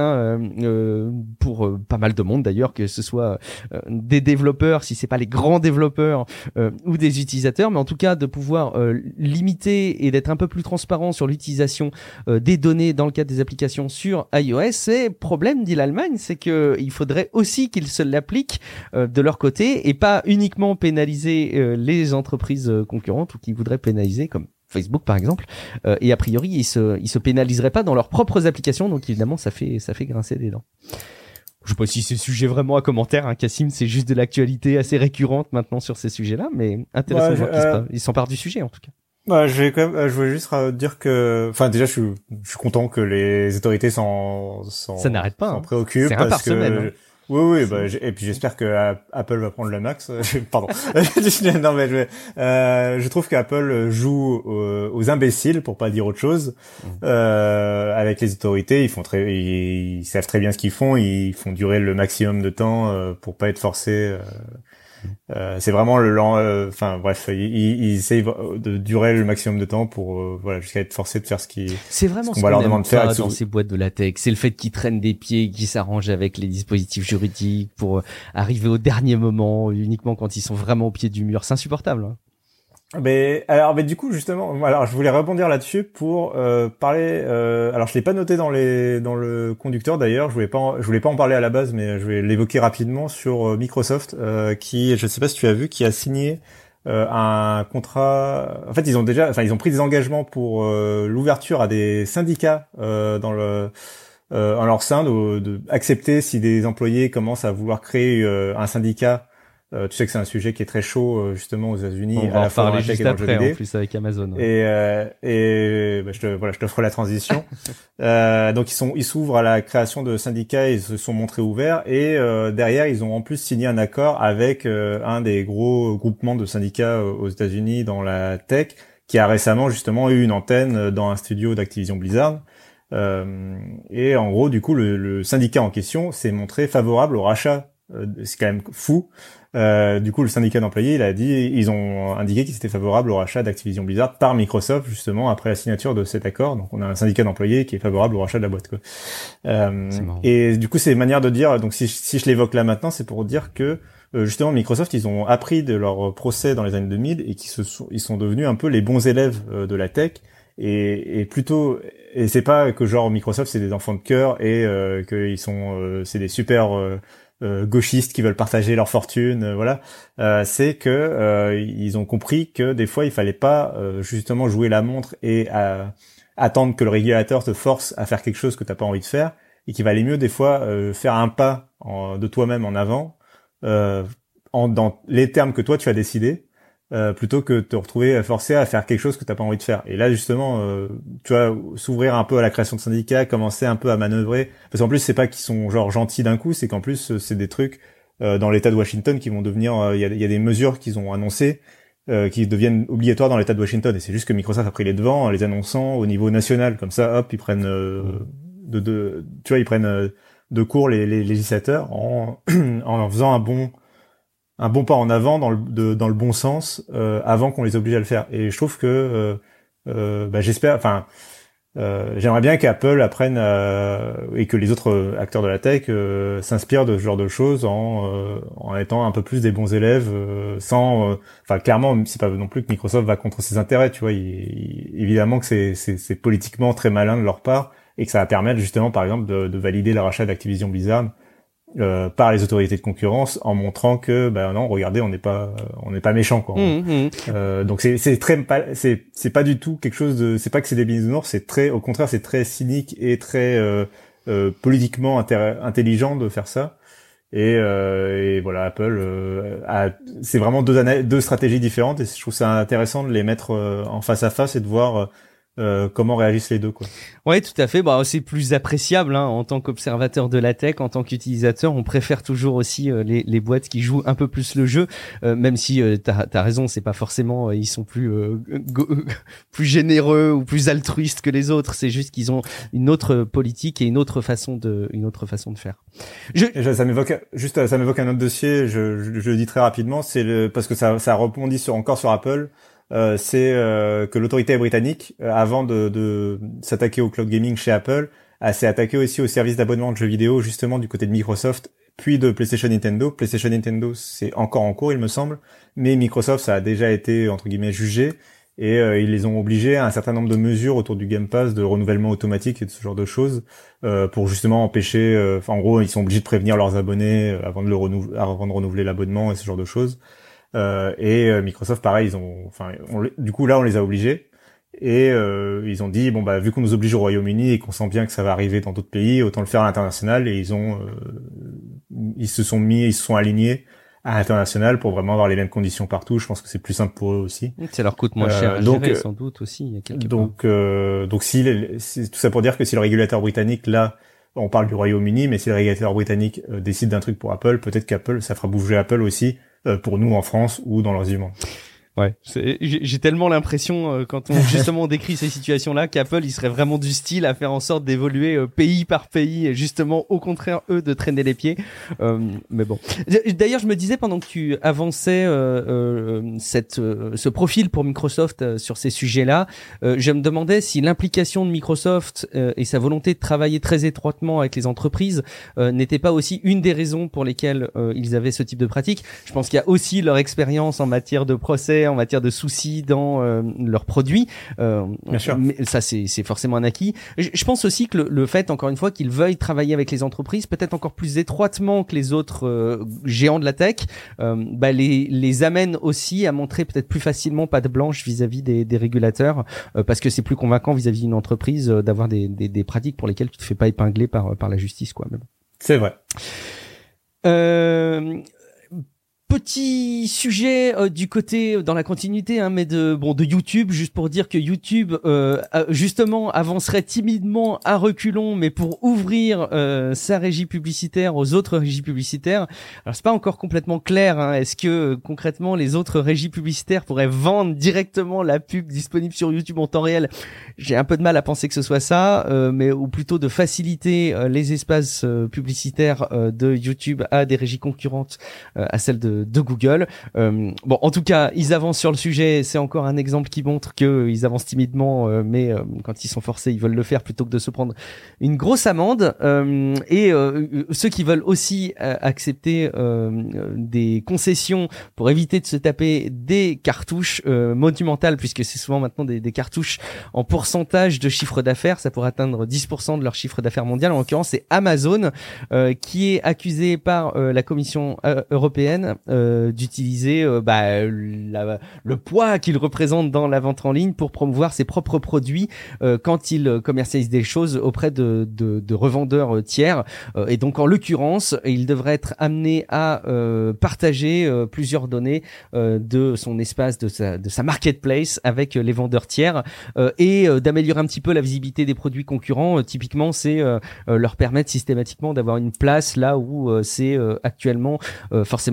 pour pas mal de monde d'ailleurs, que ce soit des développeurs, si c'est pas les grands développeurs ou des utilisateurs, mais en tout cas de pouvoir limiter et d'être un peu plus transparent sur l'utilisation des données dans le cadre des applications sur iOS. Et problème, dit l'Allemagne, c'est que il faudrait aussi qu'ils se l'appliquent de leur côté et pas uniquement pénaliser les entreprises concurrentes ou qui voudraient pénaliser comme Facebook par exemple, et a priori ils se pénaliseraient pas dans leurs propres applications, donc évidemment ça fait grincer des dents. Je sais pas si c'est sujet vraiment à commentaire, hein, Cassim, c'est juste de l'actualité assez récurrente maintenant sur ces sujets-là, mais intéressant de voir qu'ils s'emparent du sujet en tout cas. Ouais, je voulais juste dire que, enfin, déjà, je suis content que les autorités s'en préoccupent. C'est un par semaine. Oui, et puis j'espère que Apple va prendre le max. Pardon. Non, mais je trouve qu'Apple joue aux imbéciles, pour pas dire autre chose, avec les autorités. Ils savent très bien ce qu'ils font. Ils font durer le maximum de temps pour pas être forcés. C'est vraiment enfin bref, ils essayent de durer le maximum de temps pour voilà, jusqu'à être forcés de faire c'est vraiment ce qu'on leur demande de faire dans ces boîtes de latex. C'est le fait qu'ils traînent des pieds, qu'ils s'arrangent avec les dispositifs juridiques pour arriver au dernier moment, uniquement quand ils sont vraiment au pied du mur. C'est insupportable, hein. Mais du coup justement, alors je voulais rebondir là-dessus pour parler. Alors je l'ai pas noté dans le conducteur d'ailleurs. Je voulais pas en parler à la base, mais je vais l'évoquer rapidement sur Microsoft, qui, je sais pas si tu as vu, qui a signé un contrat. En fait, ils ont pris des engagements pour l'ouverture à des syndicats en leur sein de accepter si des employés commencent à vouloir créer un syndicat. Tu sais que c'est un sujet qui est très chaud justement aux États-Unis. On va en parler juste après, en plus avec Amazon. Ouais. Et je t'offre la transition. Donc ils s'ouvrent à la création de syndicats, ils se sont montrés ouverts et derrière ils ont en plus signé un accord avec un des gros groupements de syndicats aux États-Unis dans la tech, qui a récemment justement eu une antenne dans un studio d'Activision Blizzard. Et en gros, du coup, le syndicat en question s'est montré favorable au rachat. C'est quand même fou. Du coup, le syndicat d'employés, ils ont indiqué qu'ils étaient favorables au rachat d'Activision Blizzard par Microsoft, justement, après la signature de cet accord. Donc, on a un syndicat d'employés qui est favorable au rachat de la boîte, quoi. Et du coup, c'est une manière de dire, donc si je l'évoque là maintenant, c'est pour dire que, justement, Microsoft, ils ont appris de leur procès dans les années 2000 et ils sont devenus un peu les bons élèves de la tech. Et c'est pas que genre Microsoft, c'est des enfants de cœur et qu'ils sont, c'est des super, gauchistes qui veulent partager leur fortune, voilà. C'est que ils ont compris que des fois il fallait pas justement jouer la montre et attendre que le régulateur te force à faire quelque chose que t'as pas envie de faire, et qu'il valait mieux des fois faire un pas de toi-même en avant dans les termes que toi tu as décidé, plutôt que de te retrouver forcé à faire quelque chose que t'as pas envie de faire. Et là justement, tu vois, s'ouvrir un peu à la création de syndicats, commencer un peu à manœuvrer, parce qu'en plus c'est pas qu'ils sont genre gentils d'un coup, c'est qu'en plus c'est des trucs dans l'État de Washington qui vont devenir, il y a des mesures qu'ils ont annoncées qui deviennent obligatoires dans l'État de Washington, et c'est juste que Microsoft a pris les devants en les annonçant au niveau national, comme ça hop ils prennent tu vois, ils prennent de court les législateurs en faisant un bon pas en avant dans le bon sens avant qu'on les oblige à le faire. Et je trouve que j'espère, enfin J'aimerais bien qu'Apple apprenne et que les autres acteurs de la tech s'inspirent de ce genre de choses en étant un peu plus des bons élèves, sans. Enfin, clairement, c'est pas non plus que Microsoft va contre ses intérêts, tu vois. Évidemment que c'est politiquement très malin de leur part et que ça va permettre justement, par exemple, de valider le rachat d'Activision Blizzard par les autorités de concurrence en montrant que non, regardez, on n'est pas méchant, quoi. Donc c'est pas du tout quelque chose de, c'est pas que c'est des bisounours, c'est très, au contraire, c'est très cynique et très politiquement intelligent de faire ça. Et voilà, Apple c'est vraiment deux stratégies différentes, et je trouve ça intéressant de les mettre en face à face et de voir comment réagissent les deux, quoi. Ouais, tout à fait. Bah, c'est plus appréciable, hein, en tant qu'observateur de la tech, en tant qu'utilisateur. On préfère toujours aussi les boîtes qui jouent un peu plus le jeu, même si t'as raison, c'est pas forcément ils sont plus généreux ou plus altruistes que les autres. C'est juste qu'ils ont une autre politique et une autre façon de faire. Ça m'évoque un autre dossier. Je le dis très rapidement. Parce que ça rebondit encore sur Apple. C'est que l'autorité britannique, avant de s'attaquer au cloud gaming chez Apple, s'est attaquée aussi aux services d'abonnement de jeux vidéo, justement du côté de Microsoft, puis de PlayStation Nintendo. PlayStation Nintendo, c'est encore en cours, il me semble, mais Microsoft, ça a déjà été, entre guillemets, jugé, et ils les ont obligés à un certain nombre de mesures autour du Game Pass, de renouvellement automatique et de ce genre de choses, pour justement empêcher, en gros, ils sont obligés de prévenir leurs abonnés avant de renouveler l'abonnement et ce genre de choses. Et Microsoft, pareil, du coup là on les a obligés, et ils ont dit vu qu'on nous oblige au Royaume-Uni et qu'on sent bien que ça va arriver dans d'autres pays, autant le faire à l'international, et ils se sont alignés à l'international pour vraiment avoir les mêmes conditions partout. Je pense que c'est plus simple pour eux aussi. Ça leur coûte moins cher à gérer, sans doute aussi. Donc c'est tout ça pour dire que si le régulateur britannique, là on parle du Royaume-Uni, mais si le régulateur britannique décide d'un truc pour Apple, peut-être qu'Apple, ça fera bouger Apple aussi, pour nous en France ou dans leurs humains. Ouais, j'ai tellement l'impression quand on justement décrit ces situations-là qu'Apple il serait vraiment du style à faire en sorte d'évoluer pays par pays, et justement au contraire eux de traîner les pieds. Mais bon. D'ailleurs, je me disais pendant que tu avançais ce profil pour Microsoft sur ces sujets-là, je me demandais si l'implication de Microsoft et sa volonté de travailler très étroitement avec les entreprises n'était pas aussi une des raisons pour lesquelles ils avaient ce type de pratique. Je pense qu'il y a aussi leur expérience en matière de procès, en matière de soucis dans leurs produits. Bien sûr. Mais ça, c'est forcément un acquis. Je pense aussi que le fait, encore une fois, qu'ils veuillent travailler avec les entreprises, peut-être encore plus étroitement que les autres géants de la tech, les amène aussi à montrer peut-être plus facilement patte blanche vis-à-vis des régulateurs, parce que c'est plus convaincant vis-à-vis d'une entreprise d'avoir des pratiques pour lesquelles tu te fais pas épingler par la justice, quoi. Même. C'est vrai. Petit sujet du côté dans la continuité, hein, mais de YouTube, juste pour dire que YouTube justement avancerait timidement à reculons, mais pour ouvrir sa régie publicitaire aux autres régies publicitaires. Alors c'est pas encore complètement clair, hein, est-ce que concrètement les autres régies publicitaires pourraient vendre directement la pub disponible sur YouTube en temps réel? J'ai un peu de mal à penser que ce soit ça, mais ou plutôt de faciliter les espaces publicitaires de YouTube à des régies concurrentes à celles de Google. En tout cas, ils avancent sur le sujet. C'est encore un exemple qui montre que ils avancent timidement, mais quand ils sont forcés, ils veulent le faire plutôt que de se prendre une grosse amende. Et ceux qui veulent aussi accepter des concessions pour éviter de se taper des cartouches monumentales, puisque c'est souvent maintenant des cartouches en pourcentage de chiffre d'affaires. Ça pourrait atteindre 10% de leur chiffre d'affaires mondial. En l'occurrence, c'est Amazon qui est accusé par la Commission européenne d'utiliser le poids qu'il représente dans la vente en ligne pour promouvoir ses propres produits quand il commercialise des choses auprès de revendeurs tiers. Et donc en l'occurrence, il devrait être amené à partager plusieurs données de son espace, de sa marketplace avec les vendeurs tiers, et d'améliorer un petit peu la visibilité des produits concurrents. Typiquement, c'est leur permettre systématiquement d'avoir une place là où c'est actuellement forcément les produits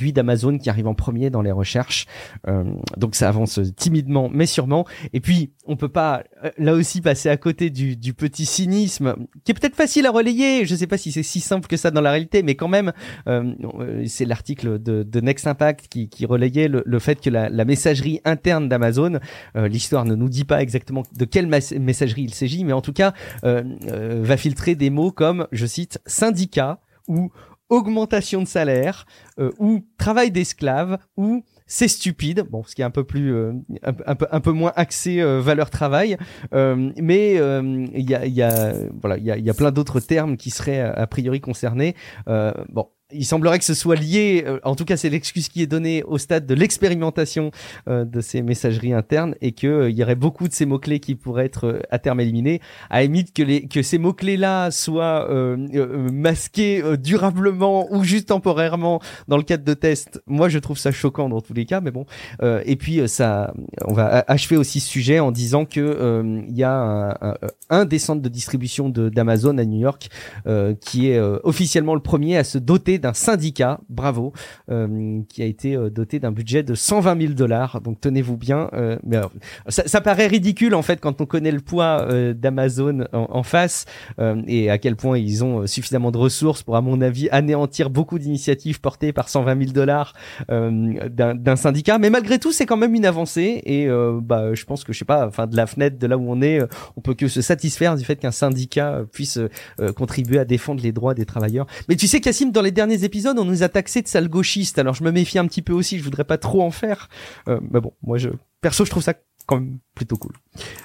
produits d'Amazon qui arrivent en premier dans les recherches. Donc ça avance timidement mais sûrement. Et puis on peut pas là aussi passer à côté du petit cynisme qui est peut-être facile à relayer. Je sais pas si c'est si simple que ça dans la réalité, mais quand même c'est l'article de Next Impact qui relayait le fait que la messagerie interne d'Amazon, l'histoire ne nous dit pas exactement de quelle messagerie il s'agit, mais en tout cas va filtrer des mots comme, je cite, syndicat ou augmentation de salaire ou travail d'esclave ou c'est stupide, bon, ce qui est un peu plus un peu moins axé valeur travail, mais il y a plein d'autres termes qui seraient a priori concernés. Bon, il semblerait que ce soit lié, en tout cas c'est l'excuse qui est donnée au stade de l'expérimentation de ces messageries internes, et que il y aurait beaucoup de ces mots-clés qui pourraient être à terme éliminés. À la limite que ces mots-clés-là soient masqués durablement ou juste temporairement dans le cadre de tests, moi je trouve ça choquant dans tous les cas, mais bon. Et puis ça, on va achever aussi ce sujet en disant que il y a un des centres de distribution d'Amazon à New York qui est officiellement le premier à se doter d'un syndicat, bravo, qui a été doté d'un budget de $120,000. Donc tenez-vous bien. Mais alors, ça paraît ridicule en fait quand on connaît le poids d'Amazon en face et à quel point ils ont suffisamment de ressources pour, à mon avis, anéantir beaucoup d'initiatives portées par $120,000 d'un syndicat. Mais malgré tout, c'est quand même une avancée et je pense que je sais pas, enfin de la fenêtre de là où on est, on peut que se satisfaire du fait qu'un syndicat puisse contribuer à défendre les droits des travailleurs. Mais tu sais, Cassim, dans les derniers épisodes, on nous a taxé de sales gauchistes. Alors je me méfie un petit peu aussi, je voudrais pas trop en faire. Mais bon, moi perso, je trouve ça quand même plutôt cool.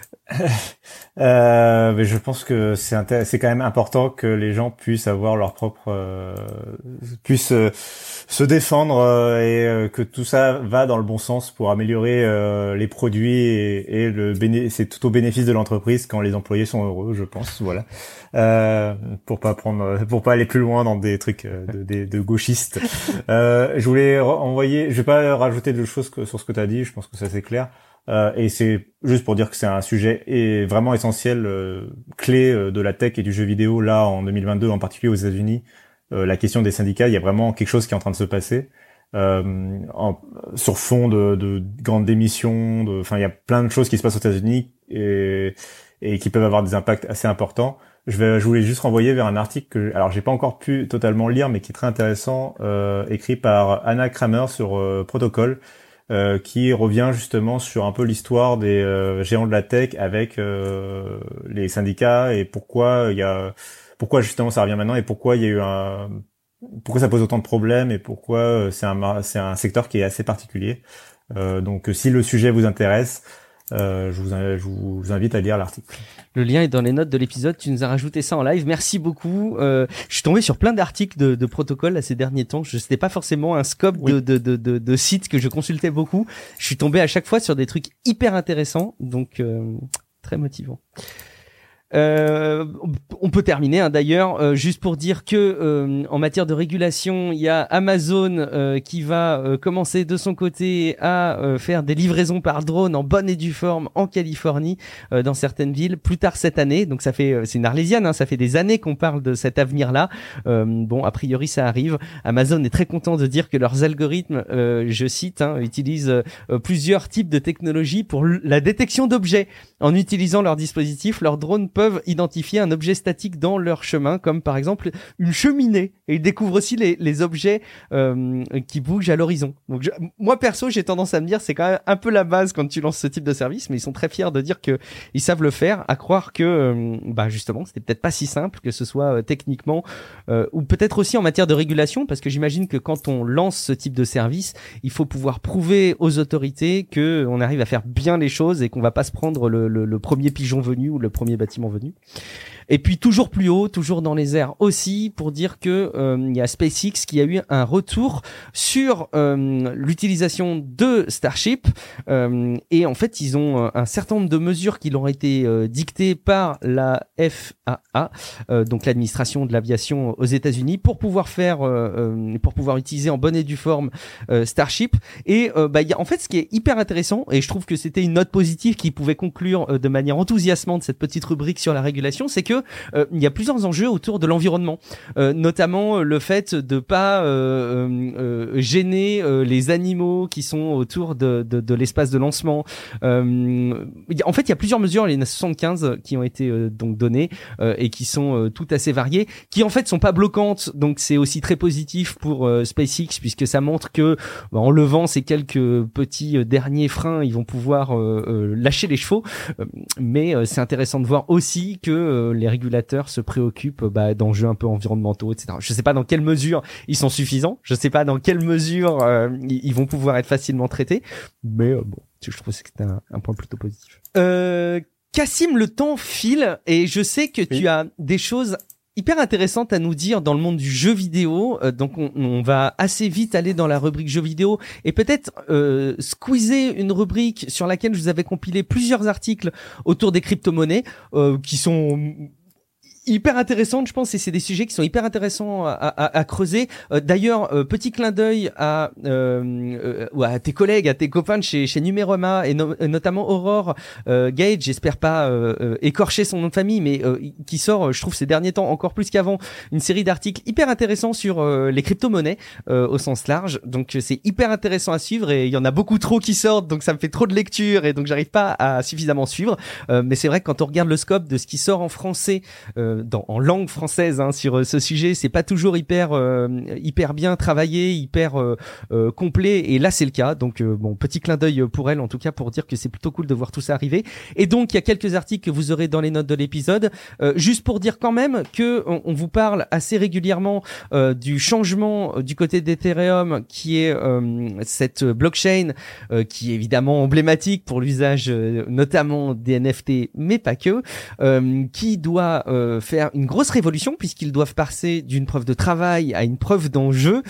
Mais je pense que c'est quand même important que les gens puissent avoir leur propre puissent se défendre et que tout ça va dans le bon sens pour améliorer les produits et c'est tout au bénéfice de l'entreprise quand les employés sont heureux, je pense, voilà. Pour pas aller plus loin dans des trucs de gauchistes. Je voulais je vais pas rajouter de choses sur ce que tu as dit, je pense que ça c'est clair. Et c'est juste pour dire que c'est un sujet vraiment essentiel, clé de la tech et du jeu vidéo là en 2022, en particulier aux États-Unis. La question des syndicats, il y a vraiment quelque chose qui est en train de se passer sur fond de grandes démissions. Enfin, il y a plein de choses qui se passent aux États-Unis et qui peuvent avoir des impacts assez importants. Je voulais juste renvoyer vers un article alors j'ai pas encore pu totalement lire, mais qui est très intéressant, écrit par Anna Kramer sur Protocol. Qui revient justement sur un peu l'histoire des géants de la tech avec les syndicats et pourquoi justement ça revient maintenant et pourquoi il y a eu pourquoi ça pose autant de problèmes et pourquoi c'est un secteur qui est assez particulier. Donc si le sujet vous intéresse, je vous invite à lire l'article. Le lien est dans les notes de l'épisode. Tu nous as rajouté ça en live. Merci beaucoup. Je suis tombé sur plein d'articles de protocole là, ces derniers temps. C'était pas forcément un scope de sites que je consultais beaucoup. Je suis tombé à chaque fois sur des trucs hyper intéressants. Donc, très motivant. On peut terminer d'ailleurs juste pour dire que en matière de régulation, il y a Amazon qui va commencer de son côté à faire des livraisons par drone en bonne et due forme en Californie dans certaines villes plus tard cette année. Donc c'est une arlésienne, hein, ça fait des années qu'on parle de cet avenir-là. Bon, a priori ça arrive. Amazon est très content de dire que leurs algorithmes, je cite, utilisent plusieurs types de technologies pour la détection d'objets. En utilisant leur dispositif, leurs drones peuvent identifier un objet statique dans leur chemin, comme par exemple une cheminée. Et ils découvrent aussi les objets qui bougent à l'horizon. Donc moi perso, j'ai tendance à me dire c'est quand même un peu la base quand tu lances ce type de service, mais ils sont très fiers de dire que ils savent le faire, à croire que justement c'était peut-être pas si simple, que ce soit techniquement ou peut-être aussi en matière de régulation, parce que j'imagine que quand on lance ce type de service, il faut pouvoir prouver aux autorités que on arrive à faire bien les choses et qu'on va pas se prendre le premier pigeon venu ou le premier bâtiment venu. Et puis toujours plus haut, toujours dans les airs aussi, pour dire que il y a SpaceX qui a eu un retour sur l'utilisation de Starship et en fait ils ont un certain nombre de mesures qui leur ont été dictées par la FAA, donc l'administration de l'aviation aux États-Unis, pour pouvoir utiliser en bonne et due forme Starship. Et en fait ce qui est hyper intéressant, et je trouve que c'était une note positive qui pouvait conclure de manière enthousiasmante cette petite rubrique sur la régulation, c'est que que il y a plusieurs enjeux autour de l'environnement, notamment le fait de pas gêner les animaux qui sont autour de l'espace de lancement. En fait, il y a plusieurs mesures, il y en a 75 qui ont été donc données et qui sont toutes assez variées, qui en fait sont pas bloquantes, donc c'est aussi très positif pour SpaceX, puisque ça montre que en levant ces quelques petits derniers freins, ils vont pouvoir lâcher les chevaux. Mais c'est intéressant de voir aussi que les régulateurs se préoccupent d'enjeux un peu environnementaux, etc. Je sais pas dans quelle mesure ils sont suffisants, je sais pas dans quelle mesure ils vont pouvoir être facilement traités, mais bon, je trouve que c'était un point plutôt positif. Cassim, le temps file et je sais que tu as des choses hyper intéressantes à nous dire dans le monde du jeu vidéo, donc on va assez vite aller dans la rubrique jeux vidéo et peut-être squeezer une rubrique sur laquelle je vous avais compilé plusieurs articles autour des crypto-monnaies qui sont hyper intéressantes, je pense, et c'est des sujets qui sont hyper intéressants à creuser. D'ailleurs, petit clin d'œil à tes collègues, à tes copains de chez Numérama et notamment Aurore Gage, j'espère pas écorcher son nom de famille, mais qui sort, je trouve, ces derniers temps encore plus qu'avant, une série d'articles hyper intéressants sur les crypto-monnaies au sens large. Donc c'est hyper intéressant à suivre et il y en a beaucoup trop qui sortent, donc ça me fait trop de lecture et donc j'arrive pas à suffisamment suivre. Mais c'est vrai que quand on regarde le scope de ce qui sort en français en langue française sur ce sujet, c'est pas toujours hyper bien travaillé, hyper complet, et là c'est le cas. Donc bon, petit clin d'œil pour elle en tout cas, pour dire que c'est plutôt cool de voir tout ça arriver. Et donc il y a quelques articles que vous aurez dans les notes de l'épisode, juste pour dire quand même que on vous parle assez régulièrement du changement du côté d'Ethereum, qui est cette blockchain qui est évidemment emblématique pour l'usage notamment des NFT, mais pas que, qui doit faire une grosse révolution puisqu'ils doivent passer d'une preuve de travail à une preuve d'enjeu.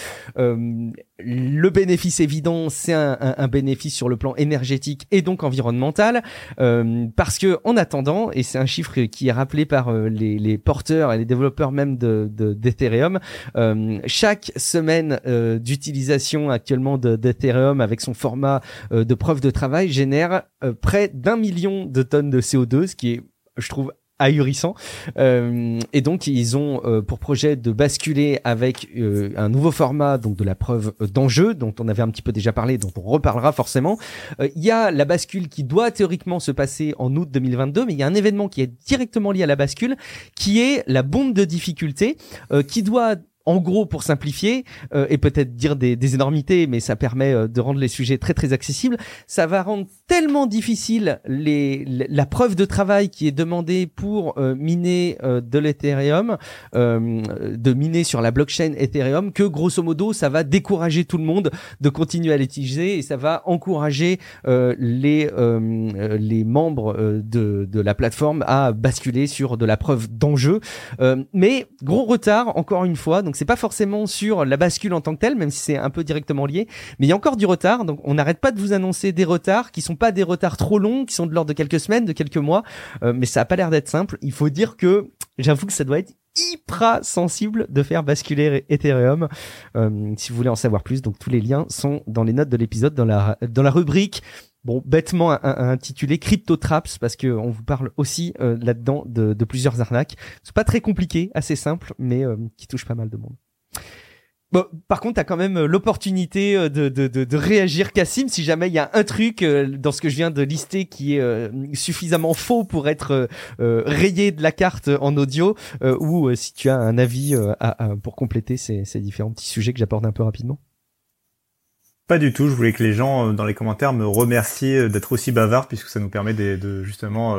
Le bénéfice évident, c'est un bénéfice sur le plan énergétique et donc environnemental, parce que en attendant, et c'est un chiffre qui est rappelé par les porteurs et les développeurs même d'Ethereum, chaque semaine d'utilisation actuellement d'Ethereum avec son format de preuve de travail génère près d'1 million de tonnes de CO2, ce qui est, je trouve, ahurissant. Et donc ils ont pour projet de basculer avec un nouveau format, donc de la preuve d'enjeu, dont on avait un petit peu déjà parlé, dont on reparlera forcément. Il y a la bascule qui doit théoriquement se passer en août 2022, mais il y a un événement qui est directement lié à la bascule, qui est la bombe de difficulté, qui doit, en gros, pour simplifier, et peut-être dire des énormités, mais ça permet de rendre les sujets très très accessibles, ça va rendre tellement difficile la preuve de travail qui est demandée pour miner de l'Ethereum, de miner sur la blockchain Ethereum, que grosso modo ça va décourager tout le monde de continuer à l'utiliser, et ça va encourager les membres de la plateforme à basculer sur de la preuve d'enjeu. Mais gros retard, encore une fois, donc c'est pas forcément sur la bascule en tant que telle, même si c'est un peu directement lié, mais il y a encore du retard. Donc on n'arrête pas de vous annoncer des retards qui sont pas des retards trop longs, qui sont de l'ordre de quelques semaines, de quelques mois, mais ça a pas l'air d'être simple. Il faut dire que j'avoue que ça doit être hyper sensible de faire basculer Ethereum. Si vous voulez en savoir plus, donc tous les liens sont dans les notes de l'épisode, dans la rubrique, bon, bêtement intitulé Crypto Traps, parce que on vous parle aussi là-dedans de plusieurs arnaques. C'est pas très compliqué, assez simple, mais qui touche pas mal de monde. Bon, par contre, t'as quand même l'opportunité de réagir, Cassim, si jamais il y a un truc dans ce que je viens de lister qui est suffisamment faux pour être rayé de la carte en audio, ou si tu as un avis pour compléter ces différents petits sujets que j'aborde un peu rapidement. Pas du tout, je voulais que les gens dans les commentaires me remercient d'être aussi bavard, puisque ça nous permet de justement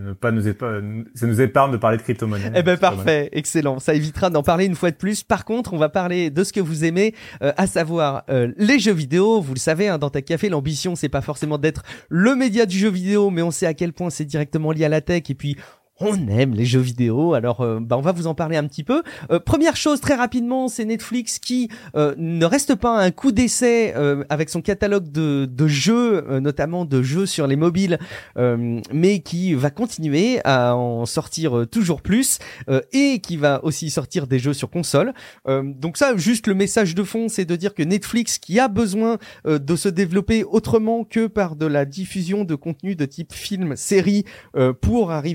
ça nous épargne de parler de crypto-monnaie. Eh ben parfait, excellent, ça évitera d'en parler une fois de plus. Par contre, on va parler de ce que vous aimez, à savoir les jeux vidéo. Vous le savez, dans Tech Café, l'ambition c'est pas forcément d'être le média du jeu vidéo, mais on sait à quel point c'est directement lié à la tech, et puis on aime les jeux vidéo, alors on va vous en parler un petit peu. Première chose, très rapidement, c'est Netflix qui ne reste pas à un coup d'essai avec son catalogue de jeux, notamment de jeux sur les mobiles, mais qui va continuer à en sortir toujours plus, et qui va aussi sortir des jeux sur console. Donc ça, juste le message de fond, c'est de dire que Netflix, qui a besoin de se développer autrement que par de la diffusion de contenu de type film, série, pour arriver à gagner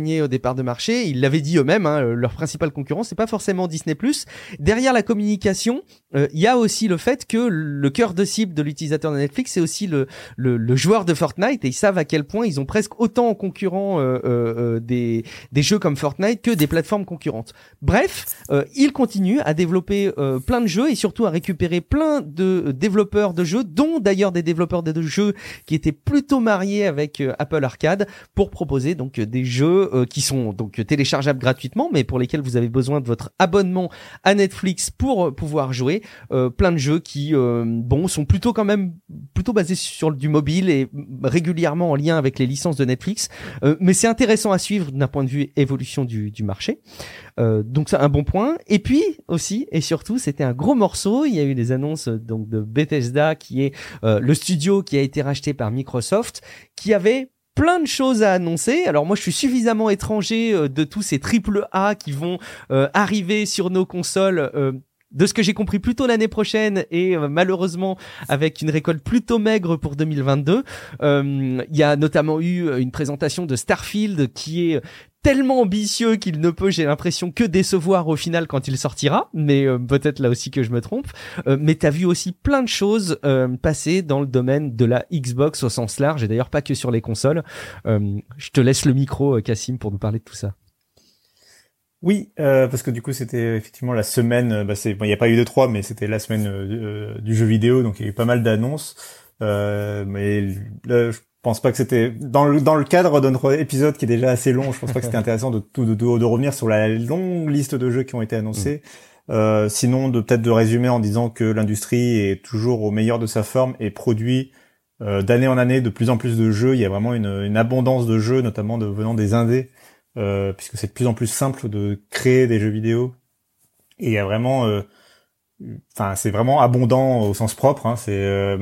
gagné au départ de marché. Ils l'avaient dit eux-mêmes, hein, leur principal concurrent, c'est pas forcément Disney+. Derrière la communication, il y a aussi le fait que le cœur de cible de l'utilisateur de Netflix, c'est aussi le joueur de Fortnite, et ils savent à quel point ils ont presque autant en concurrent des jeux comme Fortnite que des plateformes concurrentes. Bref, ils continuent à développer plein de jeux et surtout à récupérer plein de développeurs de jeux, dont d'ailleurs des développeurs de jeux qui étaient plutôt mariés avec Apple Arcade, pour proposer donc des jeux qui sont donc téléchargeables gratuitement, mais pour lesquels vous avez besoin de votre abonnement à Netflix pour pouvoir jouer. Plein de jeux qui sont plutôt basés sur du mobile et régulièrement en lien avec les licences de Netflix, mais c'est intéressant à suivre d'un point de vue évolution du marché. Donc c'est un bon point. Et puis aussi et surtout, c'était un gros morceau. Il y a eu des annonces donc de Bethesda, qui est le studio qui a été racheté par Microsoft, qui avait plein de choses à annoncer. Alors moi je suis suffisamment étranger de tous ces triple A qui vont arriver sur nos consoles, de ce que j'ai compris plutôt l'année prochaine, et malheureusement avec une récolte plutôt maigre pour 2022. Il y a notamment eu une présentation de Starfield qui est tellement ambitieux qu'il ne peut, j'ai l'impression, que décevoir au final quand il sortira, mais peut-être là aussi que je me trompe. Mais t'as vu aussi plein de choses passer dans le domaine de la Xbox au sens large, et d'ailleurs pas que sur les consoles. Je te laisse le micro, Cassim, pour nous parler de tout ça. Oui, parce que du coup c'était effectivement la semaine, il n'y a pas eu de 3, mais c'était la semaine du jeu vidéo, donc il y a eu pas mal d'annonces. Mais là, je pense pas que c'était dans le cadre de notre épisode qui est déjà assez long. Je pense pas que c'était intéressant de revenir sur la longue liste de jeux qui ont été annoncés. Sinon, peut-être de résumer en disant que l'industrie est toujours au meilleur de sa forme et produit d'année en année de plus en plus de jeux. Il y a vraiment une abondance de jeux, notamment venant des indés, puisque c'est de plus en plus simple de créer des jeux vidéo. Et il y a vraiment c'est vraiment abondant au sens propre, hein. C'est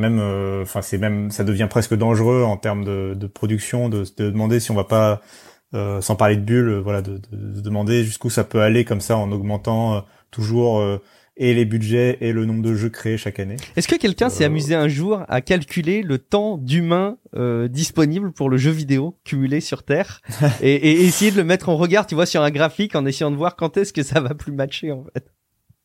ça devient presque dangereux en termes de production, de demander si on va pas, sans parler de bulles, de demander jusqu'où ça peut aller comme ça en augmentant toujours et les budgets et le nombre de jeux créés chaque année. Est-ce que quelqu'un s'est amusé un jour à calculer le temps d'humain disponible pour le jeu vidéo cumulé sur Terre et essayer de le mettre en regard, tu vois, sur un graphique, en essayant de voir quand est-ce que ça va plus matcher en fait?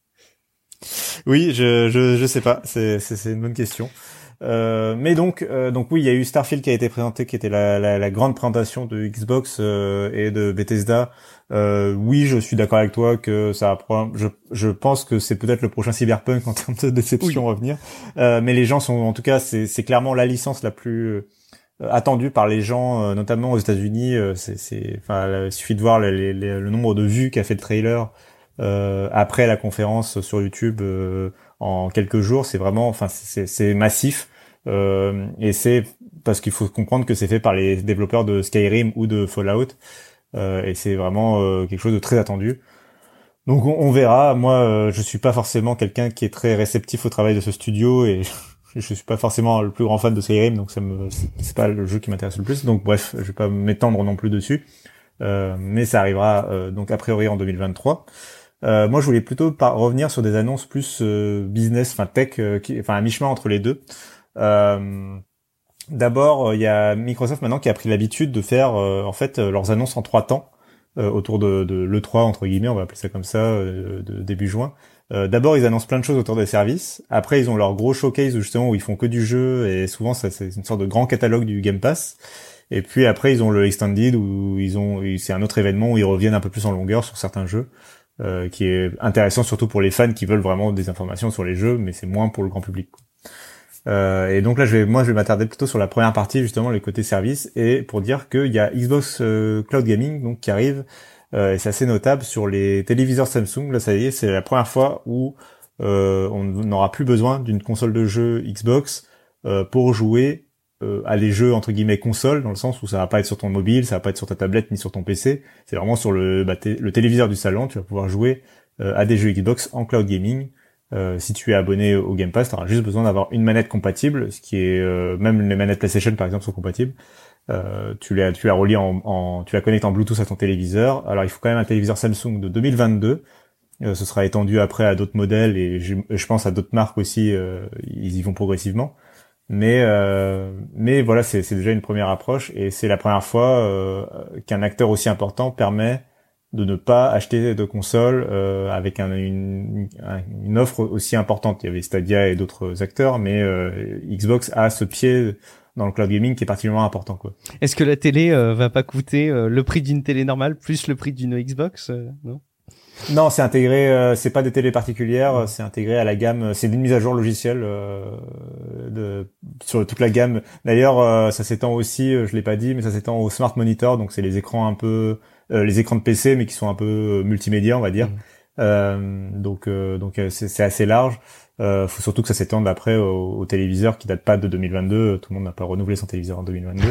Oui, je sais pas, c'est une bonne question. Mais donc oui, il y a eu Starfield qui a été présenté, qui était la grande présentation de Xbox et de Bethesda. Oui, je suis d'accord avec toi que je pense que c'est peut-être le prochain Cyberpunk en termes de déception à venir. Mais les gens sont, en tout cas, c'est clairement la licence la plus attendue par les gens, notamment aux États-Unis. Il suffit de voir le nombre de vues qu'a fait le trailer après la conférence sur YouTube en quelques jours. C'est vraiment, c'est massif, et c'est parce qu'il faut comprendre que c'est fait par les développeurs de Skyrim ou de Fallout, et c'est vraiment quelque chose de très attendu. Donc on verra. Moi, je suis pas forcément quelqu'un qui est très réceptif au travail de ce studio, et je suis pas forcément le plus grand fan de Skyrim, donc c'est pas le jeu qui m'intéresse le plus. Donc bref, je vais pas m'étendre non plus dessus, mais ça arrivera donc a priori en 2023. Moi, je voulais plutôt revenir sur des annonces plus business, tech, à mi-chemin entre les deux. D'abord, il y a Microsoft maintenant qui a pris l'habitude de faire leurs annonces en 3 temps, autour de l'E3 entre guillemets, on va appeler ça comme ça, de début juin. D'abord, ils annoncent plein de choses autour des services. Après, ils ont leur gros showcase où ils font que du jeu, et souvent c'est une sorte de grand catalogue du Game Pass. Et puis après, ils ont le Extended où c'est un autre événement où ils reviennent un peu plus en longueur sur certains jeux. Qui est intéressant surtout pour les fans qui veulent vraiment des informations sur les jeux, mais c'est moins pour le grand public. Et donc là, je vais m'attarder plutôt sur la première partie, justement, le côté service, et pour dire qu'il y a Xbox Cloud Gaming donc qui arrive, et c'est assez notable sur les téléviseurs Samsung. Là, ça y est, c'est la première fois où on n'aura plus besoin d'une console de jeu Xbox pour jouer à des jeux entre guillemets console, dans le sens où ça va pas être sur ton mobile, ça va pas être sur ta tablette ni sur ton PC, c'est vraiment sur le téléviseur du salon. Tu vas pouvoir jouer à des jeux Xbox en cloud gaming. Si tu es abonné au Game Pass, tu auras juste besoin d'avoir une manette compatible, ce qui est même les manettes PlayStation par exemple sont compatibles. Tu la relis tu la connectes en Bluetooth à ton téléviseur. Alors il faut quand même un téléviseur Samsung de 2022. Ce sera étendu après à d'autres modèles, et je pense à d'autres marques aussi, ils y vont progressivement. Mais voilà, c'est déjà une première approche et c'est la première fois qu'un acteur aussi important permet de ne pas acheter de console avec une offre aussi importante. Il y avait Stadia et d'autres acteurs, mais Xbox a ce pied dans le cloud gaming qui est particulièrement important, quoi. Est-ce que la télé va pas coûter le prix d'une télé normale plus le prix d'une Xbox, non? Non, c'est intégré, c'est pas des télés particulières, c'est intégré à la gamme, c'est une mise à jour logicielle sur toute la gamme. D'ailleurs, ça s'étend aussi, je l'ai pas dit, mais ça s'étend aux smart monitors, donc c'est les écrans un peu les écrans de PC mais qui sont un peu multimédia, on va dire. Donc c'est assez large. Faut surtout que ça s'étende après aux téléviseurs qui datent pas de 2022, tout le monde n'a pas renouvelé son téléviseur en 2022.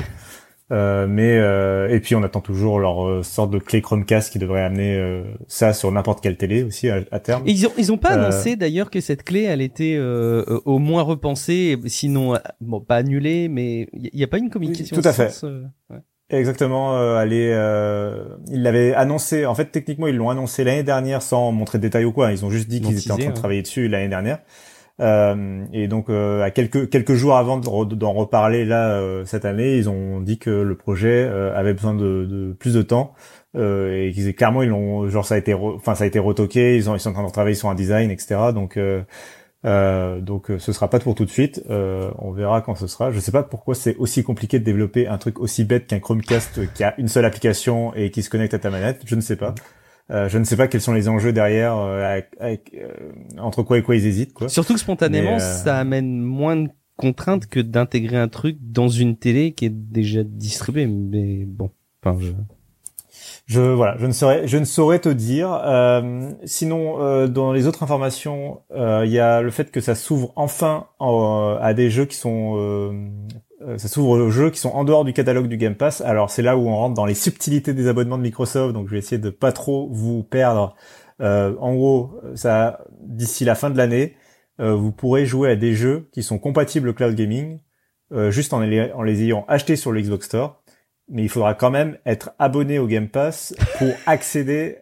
Et puis on attend toujours leur sorte de clé Chromecast qui devrait amener ça sur n'importe quelle télé aussi à terme. Et ils ont pas annoncé d'ailleurs que cette clé elle était au moins repensée, sinon bon pas annulée, mais il y a pas une communication. Tout à fait. Ouais. Exactement, ils l'avaient annoncé. En fait, techniquement, ils l'ont annoncé l'année dernière sans montrer de détails ou quoi. Ils ont juste dit qu'ils étaient en train de travailler dessus l'année dernière. Et donc à quelques jours avant d'en reparler là cette année, ils ont dit que le projet avait besoin de plus de temps et qu'ils clairement ils l'ont ça a été retoqué, ils sont en train de travailler sur un design, etc. Donc ce sera pas pour tout de suite, on verra quand ce sera. Je sais pas pourquoi c'est aussi compliqué de développer un truc aussi bête qu'un Chromecast qui a une seule application et qui se connecte à ta manette, je ne sais pas. Je ne sais pas quels sont les enjeux derrière, entre quoi et quoi ils hésitent, quoi. Surtout que spontanément, ça amène moins de contraintes que d'intégrer un truc dans une télé qui est déjà distribuée. Mais bon, enfin, je ne saurais te dire. Sinon, dans les autres informations, il y a le fait que ça s'ouvre enfin à des jeux qui sont ça s'ouvre aux jeux qui sont en dehors du catalogue du Game Pass. Alors c'est là où on rentre dans les subtilités des abonnements de Microsoft, donc je vais essayer de pas trop vous perdre. En gros, ça d'ici la fin de l'année, vous pourrez jouer à des jeux qui sont compatibles au cloud gaming, juste en les ayant achetés sur le Xbox Store. Mais il faudra quand même être abonné au Game Pass pour accéder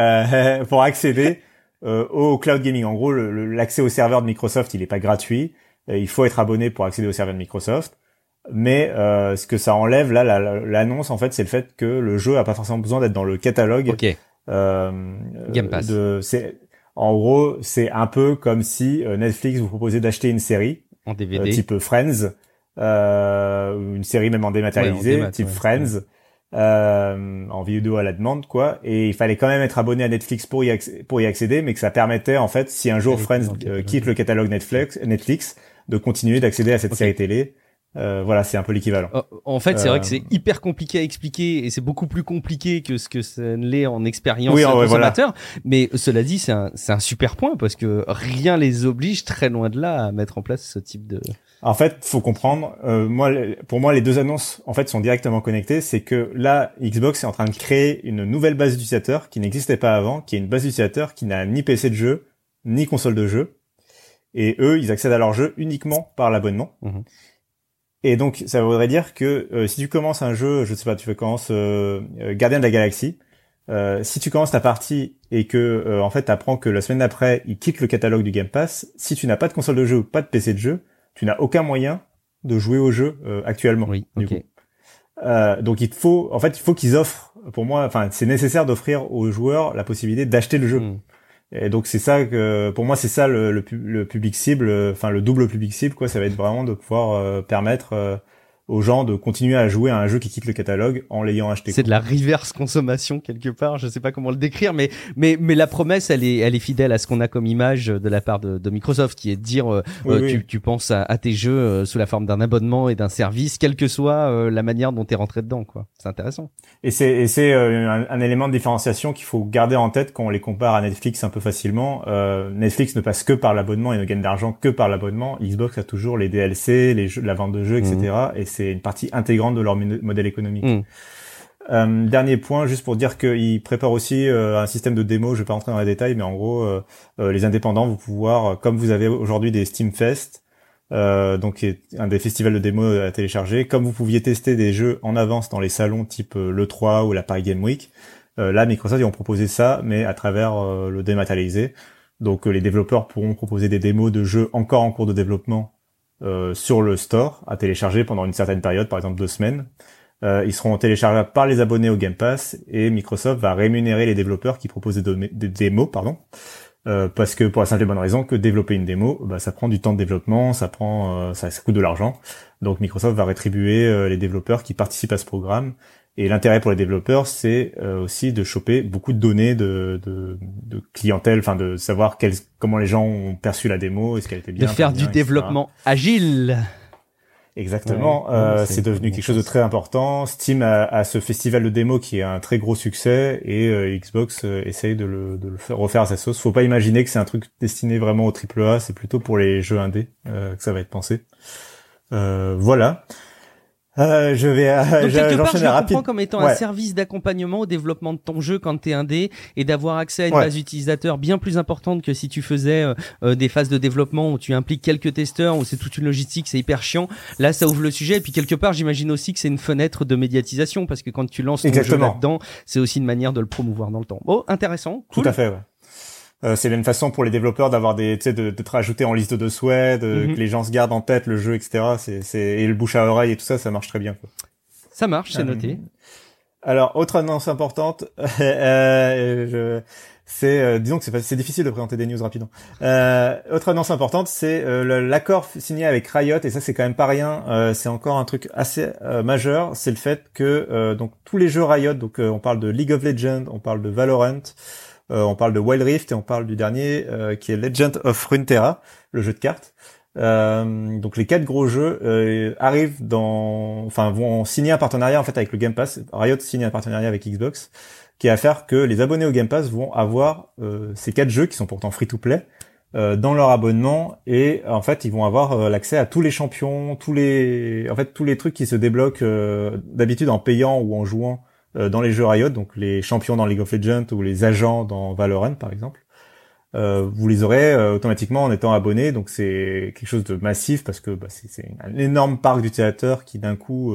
au cloud gaming. En gros, l'accès au serveur de Microsoft, il est pas gratuit. Il faut être abonné pour accéder au serveur de Microsoft. Mais ce que ça enlève là, l'annonce en fait, c'est le fait que le jeu a pas forcément besoin d'être dans le catalogue. Okay. Game Pass. En gros, c'est un peu comme si Netflix vous proposait d'acheter une série en DVD, type Friends, une série même en dématérialisé, type Friends, en vidéo à la demande, quoi. Et il fallait quand même être abonné à Netflix pour y accéder, mais que ça permettait en fait, si un jour Friends quitte le catalogue Netflix, de continuer d'accéder à cette série télé. Voilà, c'est un peu l'équivalent. En fait, c'est vrai que c'est hyper compliqué à expliquer et c'est beaucoup plus compliqué que ce que ça ne l'est en expérience consommateur. Voilà. Mais cela dit, c'est un super point parce que rien les oblige très loin de là à mettre en place ce type de... En fait, faut comprendre, pour moi, les deux annonces, en fait, sont directement connectées. C'est que là, Xbox est en train de créer une nouvelle base d'utilisateurs qui n'existait pas avant, qui est une base d'utilisateurs qui n'a ni PC de jeu, ni console de jeu. Et eux, ils accèdent à leur jeu uniquement par l'abonnement. Mmh. Et donc, ça voudrait dire que si tu commences un jeu, je sais pas, tu commences Gardien de la Galaxie, si tu commences ta partie et que en fait t'apprends que la semaine d'après il quitte le catalogue du Game Pass, si tu n'as pas de console de jeu ou pas de PC de jeu, tu n'as aucun moyen de jouer au jeu actuellement. Oui, du coup. Donc il faut qu'ils offrent, pour moi, enfin c'est nécessaire d'offrir aux joueurs la possibilité d'acheter le jeu. Et donc c'est ça que pour moi c'est ça le public cible, enfin le double public cible, quoi. Ça va être vraiment de pouvoir permettre aux gens de continuer à jouer à un jeu qui quitte le catalogue en l'ayant acheté. C'est de la reverse consommation quelque part, je sais pas comment le décrire, mais la promesse elle est fidèle à ce qu'on a comme image de la part de Microsoft, qui est de dire tu penses à tes jeux sous la forme d'un abonnement et d'un service, quelle que soit la manière dont t'es rentré dedans, quoi. C'est intéressant. Et c'est un élément de différenciation qu'il faut garder en tête quand on les compare à Netflix un peu facilement. Netflix ne passe que par l'abonnement et ne gagne d'argent que par l'abonnement. Xbox a toujours les DLC, les jeux, la vente de jeux, etc. Et c'est une partie intégrante de leur modèle économique. Dernier point, juste pour dire qu'ils préparent aussi un système de démo. Je vais pas rentrer dans les détails, mais en gros, les indépendants vont pouvoir, comme vous avez aujourd'hui des Steam Fest, donc un des festivals de démo à télécharger, comme vous pouviez tester des jeux en avance dans les salons type l'E3 ou la Paris Game Week, là Microsoft ils vont proposer ça, mais à travers le dématérialisé. Donc les développeurs pourront proposer des démos de jeux encore en cours de développement sur le store à télécharger pendant une certaine période, par exemple 2 semaines. Ils seront téléchargeables par les abonnés au Game Pass et Microsoft va rémunérer les développeurs qui proposent des démos, parce que pour la simple et bonne raison que développer une démo, ça prend du temps de développement, ça coûte de l'argent. Donc Microsoft va rétribuer les développeurs qui participent à ce programme. Et l'intérêt pour les développeurs, c'est aussi de choper beaucoup de données de clientèle, enfin de savoir comment les gens ont perçu la démo, est-ce qu'elle était bien, de faire du développement agile. Exactement, c'est devenu quelque chose de très important. Steam a ce festival de démo qui est un très gros succès et Xbox essaye de le refaire à sa sauce. Faut pas imaginer que c'est un truc destiné vraiment au AAA, c'est plutôt pour les jeux indés que ça va être pensé. Voilà. Donc quelque part, je le comprends comme étant un service d'accompagnement au développement de ton jeu quand t'es indé et d'avoir accès à une base d'utilisateurs bien plus importante que si tu faisais des phases de développement où tu impliques quelques testeurs, où c'est toute une logistique, c'est hyper chiant. Là, ça ouvre le sujet et puis quelque part, j'imagine aussi que c'est une fenêtre de médiatisation parce que quand tu lances ton jeu là-dedans, c'est aussi une manière de le promouvoir dans le temps. Oh, intéressant, cool. Tout à fait, ouais. C'est une façon pour les développeurs d'avoir de te rajouter en liste de souhaits, que les gens se gardent en tête le jeu, etc. Et le bouche à oreille et tout ça, ça marche très bien, quoi. Ça marche, c'est noté. Alors, autre annonce importante, disons que c'est difficile de présenter des news rapidement. Autre annonce importante, c'est l'accord signé avec Riot, et ça c'est quand même pas rien. C'est encore un truc assez majeur. C'est le fait que donc tous les jeux Riot, donc on parle de League of Legends, on parle de Valorant. On parle de Wild Rift et on parle du dernier qui est Legend of Runeterra, le jeu de cartes. Donc les 4 gros jeux vont signer un partenariat en fait avec le Game Pass. Riot signe un partenariat avec Xbox qui va faire que les abonnés au Game Pass vont avoir ces 4 jeux qui sont pourtant free to play dans leur abonnement et en fait ils vont avoir l'accès à tous les champions, tous les trucs qui se débloquent d'habitude en payant ou en jouant dans les jeux Riot, donc les champions dans League of Legends ou les agents dans Valorant par exemple, vous les aurez automatiquement en étant abonné, donc c'est quelque chose de massif parce que c'est un énorme parc d'utilisateurs qui d'un coup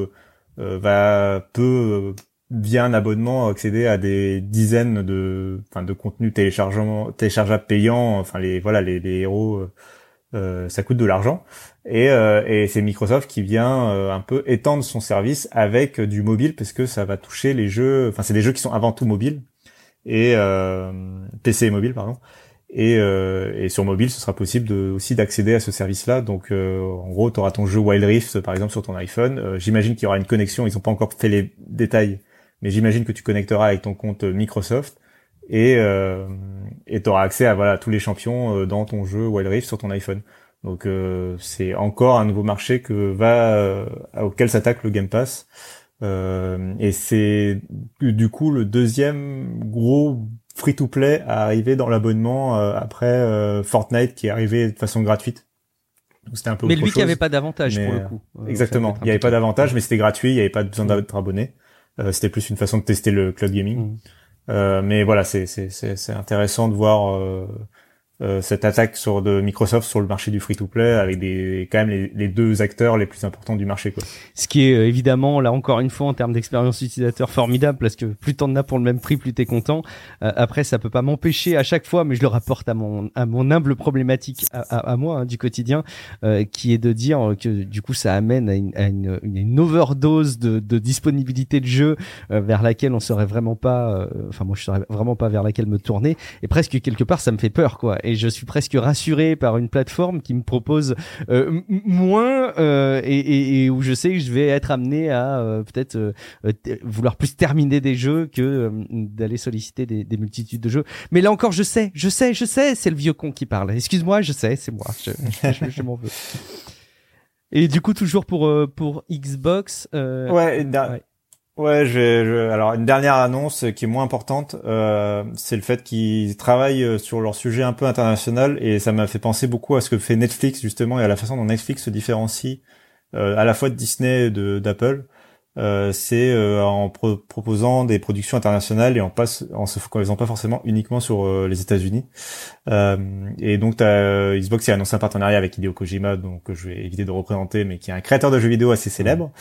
peut via un abonnement accéder à des dizaines de contenus téléchargeables payants, les héros. Ça coûte de l'argent et c'est Microsoft qui vient un peu étendre son service avec du mobile parce que ça va toucher les jeux, c'est des jeux qui sont avant tout mobiles et PC et mobile pardon et sur mobile ce sera possible aussi d'accéder à ce service-là. Donc en gros tu auras ton jeu Wild Rift par exemple sur ton iPhone, j'imagine qu'il y aura une connexion, ils ont pas encore fait les détails mais j'imagine que tu connecteras avec ton compte Microsoft et t'auras accès à tous les champions dans ton jeu Wild Rift sur ton iPhone. Donc c'est encore un nouveau marché auquel s'attaque le Game Pass et c'est du coup le deuxième gros free-to-play à arriver dans l'abonnement après Fortnite qui est arrivé de façon gratuite. Donc c'était un peu mais lui qui avait pas d'avantage pour le coup. Exactement, il y avait pas d'avantage mais c'était gratuit, il y avait pas besoin d'être abonné. C'était plus une façon de tester le cloud gaming. Mais voilà, c'est intéressant de voir cette attaque de Microsoft sur le marché du free-to-play avec quand même les 2 acteurs les plus importants du marché, quoi. Ce qui est évidemment là encore une fois en termes d'expérience utilisateur formidable parce que plus t'en as pour le même prix, plus t'es content. Après, ça peut pas m'empêcher à chaque fois, mais je le rapporte à mon humble problématique à moi du quotidien, qui est de dire que du coup ça amène à une overdose de disponibilité de jeux vers laquelle on serait vraiment pas. Moi, je serais vraiment pas vers laquelle me tourner et presque quelque part ça me fait peur, quoi. Et je suis presque rassuré par une plateforme qui me propose moins et où je sais que je vais être amené à peut-être vouloir plus terminer des jeux que d'aller solliciter des multitudes de jeux. Mais là encore, je sais, c'est le vieux con qui parle. Excuse-moi, je sais, c'est moi. Je m'en veux. Et du coup, toujours pour Xbox. Alors une dernière annonce qui est moins importante, c'est le fait qu'ils travaillent sur leur sujet un peu international et ça m'a fait penser beaucoup à ce que fait Netflix justement et à la façon dont Netflix se différencie à la fois de Disney et d'Apple. C'est en proposant des productions internationales et en se focalisant pas forcément uniquement sur les États-Unis. Et donc Xbox a annoncé un partenariat avec Hideo Kojima, donc je vais éviter de représenter, mais qui est un créateur de jeux vidéo assez célèbre.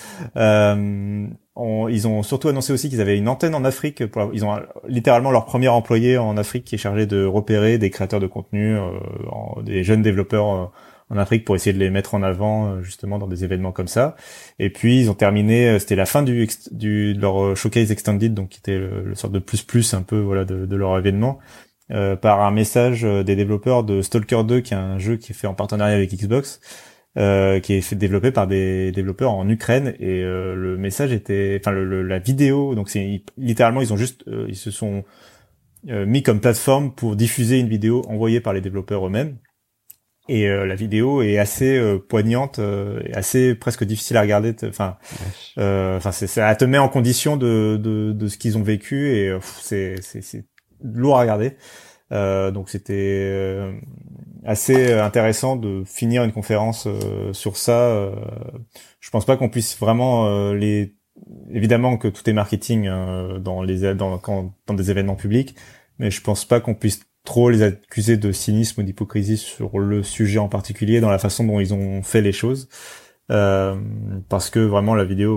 Ils ont surtout annoncé aussi qu'ils avaient une antenne en Afrique. Ils ont littéralement leur premier employé en Afrique qui est chargé de repérer des créateurs de contenu, des jeunes développeurs en Afrique pour essayer de les mettre en avant justement dans des événements comme ça. Et puis ils ont terminé, c'était la fin de leur showcase extended, donc qui était le sorte de plus un peu voilà de leur événement, par un message des développeurs de Stalker 2, qui est un jeu qui est fait en partenariat avec Xbox, qui est fait développé par des développeurs en Ukraine, et le message était, enfin la vidéo, donc c'est littéralement ils se sont mis comme plateforme pour diffuser une vidéo envoyée par les développeurs eux-mêmes. Et la vidéo est assez poignante, assez presque difficile à regarder. Enfin, ça te met en condition de ce qu'ils ont vécu, et c'est lourd à regarder. Donc c'était assez intéressant de finir une conférence sur ça. Je pense pas qu'on puisse vraiment évidemment que tout est marketing dans des événements publics, mais je pense pas qu'on puisse trop les accuser de cynisme ou d'hypocrisie sur le sujet en particulier, dans la façon dont ils ont fait les choses, parce que vraiment la vidéo,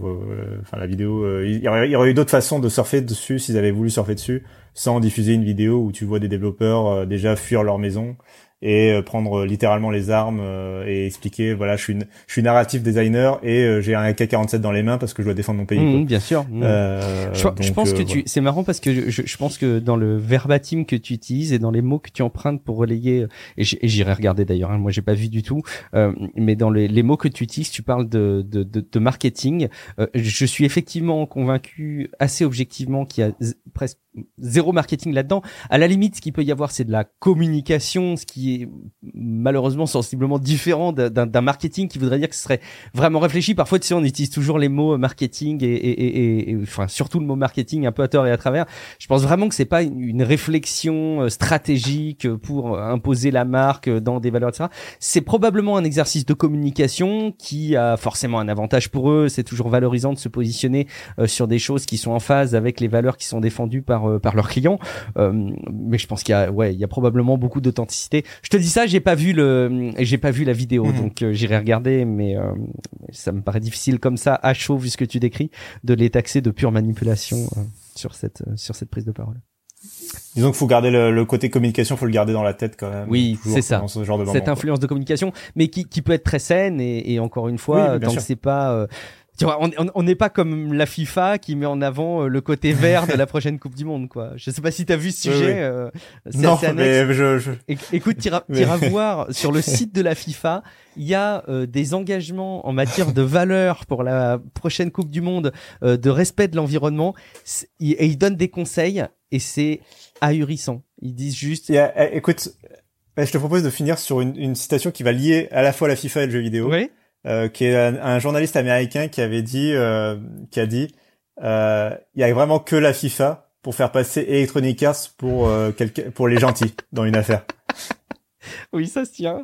il y aurait eu d'autres façons de surfer dessus s'ils avaient voulu surfer dessus, sans diffuser une vidéo où tu vois des développeurs déjà fuir leur maison et prendre littéralement les armes et expliquer, voilà, je suis narrative designer et j'ai un AK-47 dans les mains parce que je dois défendre mon pays. Bien sûr. Je pense que c'est marrant parce que je pense que dans le verbatim que tu utilises et dans les mots que tu empruntes pour relayer, et j'irai regarder d'ailleurs, moi j'ai pas vu du tout, mais dans les mots que tu utilises, tu parles de marketing. Je suis effectivement convaincu assez objectivement qu'il y a presque zéro marketing là-dedans. À la limite, ce qu'il peut y avoir, c'est de la communication, ce qui est malheureusement sensiblement différent d'un marketing qui voudrait dire que ce serait vraiment réfléchi. Parfois, tu sais, on utilise toujours les mots marketing et enfin, surtout le mot marketing un peu à tort et à travers. Je pense vraiment que c'est pas une réflexion stratégique pour imposer la marque dans des valeurs, etc. C'est probablement un exercice de communication qui a forcément un avantage pour eux. C'est toujours valorisant de se positionner sur des choses qui sont en phase avec les valeurs qui sont défendues par leurs clients, mais je pense qu'il y a probablement beaucoup d'authenticité. Je te dis ça, j'ai pas vu la vidéo, donc j'irai regarder, mais ça me paraît difficile comme ça à chaud, vu ce que tu décris, de les taxer de pure manipulation sur cette prise de parole. Disons qu'il faut garder le côté communication, faut le garder dans la tête quand même. Oui, c'est ça. Ce genre de cette influence de communication, mais qui peut être très saine et encore une fois, tant que c'est pas tu vois, on n'est pas comme la FIFA qui met en avant le côté vert de la prochaine Coupe du Monde, quoi. Je sais pas si t'as vu ce sujet. C'est non, assez annexe. mais Écoute, t'iras voir sur le site de la FIFA. Il y a des engagements en matière de valeurs pour la prochaine Coupe du Monde, de respect de l'environnement, et ils donnent des conseils, et c'est ahurissant. Ils disent juste. Écoute, je te propose de finir sur une citation qui va lier à la fois la FIFA et le jeu vidéo. Oui. Qui est un journaliste américain qui a dit, il y a vraiment que la FIFA pour faire passer Electronic Arts pour les gentils dans une affaire. Oui, ça se tient.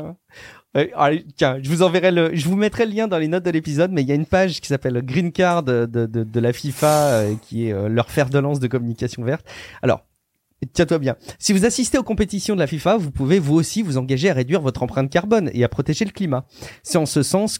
Allez, tiens, je vous mettrai le lien dans les notes de l'épisode, mais il y a une page qui s'appelle Green Card de la FIFA, qui est leur fer de lance de communication verte. Alors, tiens-toi bien. Si vous assistez aux compétitions de la FIFA, vous pouvez vous aussi vous engager à réduire votre empreinte carbone et à protéger le climat. C'est dans ce sens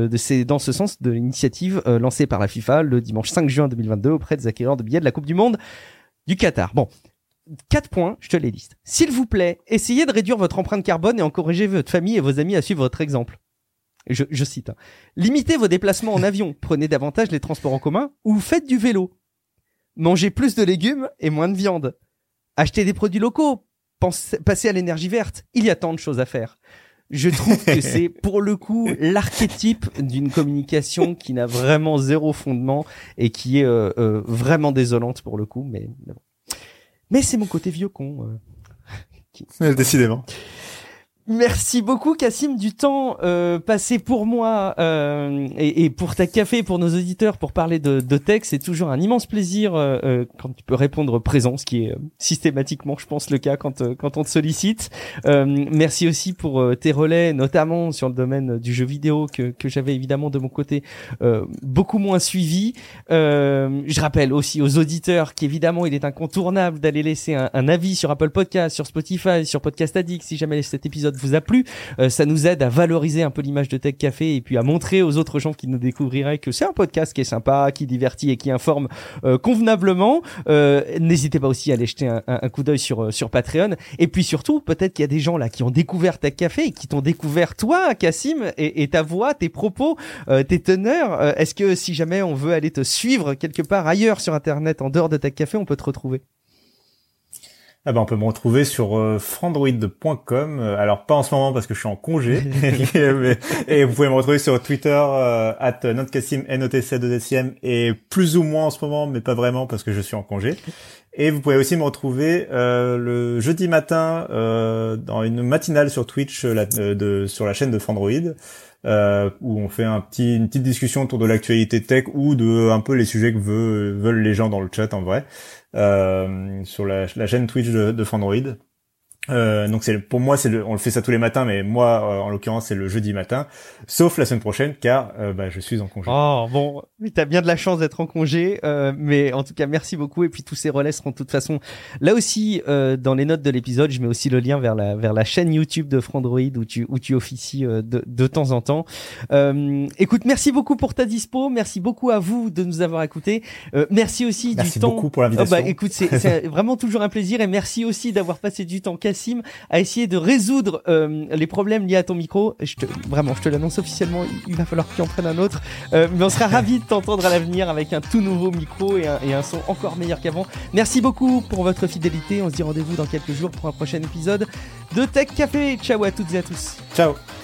de l'initiative lancée par la FIFA le dimanche 5 juin 2022 auprès des acquéreurs de billets de la Coupe du Monde du Qatar. Bon, 4 points, je te les liste. S'il vous plaît, essayez de réduire votre empreinte carbone et encouragez votre famille et vos amis à suivre votre exemple. Je cite. Limitez vos déplacements en avion, prenez davantage les transports en commun ou faites du vélo. Mangez plus de légumes et moins de viande. Achetez des produits locaux, passez à l'énergie verte. Il y a tant de choses à faire. Je trouve que c'est, pour le coup, l'archétype d'une communication qui n'a vraiment zéro fondement et qui est vraiment désolante pour le coup. Mais c'est mon côté vieux con. Décidément. Merci beaucoup Cassim du temps passé pour moi et pour ta café, pour nos auditeurs, pour parler de tech. C'est toujours un immense plaisir quand tu peux répondre présent, ce qui est systématiquement, je pense, le cas quand on te sollicite. Merci aussi pour tes relais, notamment sur le domaine du jeu vidéo que j'avais évidemment de mon côté beaucoup moins suivi. Je rappelle aussi aux auditeurs qu'évidemment il est incontournable d'aller laisser un avis sur Apple Podcast, sur Spotify, sur Podcast Addict si jamais cet épisode vous a plu. Ça nous aide à valoriser un peu l'image de Tech Café et puis à montrer aux autres gens qui nous découvriraient que c'est un podcast qui est sympa, qui divertit et qui informe convenablement. N'hésitez pas aussi à aller jeter un coup d'œil sur Patreon. Et puis surtout, peut-être qu'il y a des gens là qui ont découvert Tech Café et qui t'ont découvert toi, Cassim, et ta voix, tes propos, tes teneurs. Est-ce que si jamais on veut aller te suivre quelque part ailleurs sur Internet, en dehors de Tech Café, on peut te retrouver? On peut me retrouver sur frandroid.com. Alors pas en ce moment parce que je suis en congé. Et vous pouvez me retrouver sur Twitter @notcassim NOTC2SIM et plus ou moins en ce moment, mais pas vraiment parce que je suis en congé. Et vous pouvez aussi me retrouver le jeudi matin dans une matinale sur Twitch sur la chaîne de Frandroid. Où on fait une petite discussion autour de l'actualité tech ou de un peu les sujets que veulent les gens dans le chat en vrai, sur la chaîne Twitch de Frandroid. Donc pour moi on le fait ça tous les matins, mais moi en l'occurrence c'est le jeudi matin, sauf la semaine prochaine car je suis en congé. Oh bon, mais t'as bien de la chance d'être en congé, mais en tout cas merci beaucoup. Et puis tous ces relais seront de toute façon là aussi dans les notes de l'épisode. Je mets aussi le lien vers la chaîne YouTube de Frandroid où tu officies de temps en temps. Écoute, merci beaucoup pour ta dispo, merci beaucoup à vous de nous avoir écoutés. Merci aussi merci du temps. Merci beaucoup pour l'invitation. Écoute, c'est vraiment toujours un plaisir et merci aussi d'avoir passé du temps, Cassim, à essayer de résoudre les problèmes liés à ton micro. Je te l'annonce officiellement, il va falloir que tu en prennes un autre, mais on sera ravis de t'entendre à l'avenir avec un tout nouveau micro et un son encore meilleur qu'avant. Merci beaucoup pour votre fidélité, on se dit rendez-vous dans quelques jours pour un prochain épisode de Tech Café. Ciao à toutes et à tous. Ciao.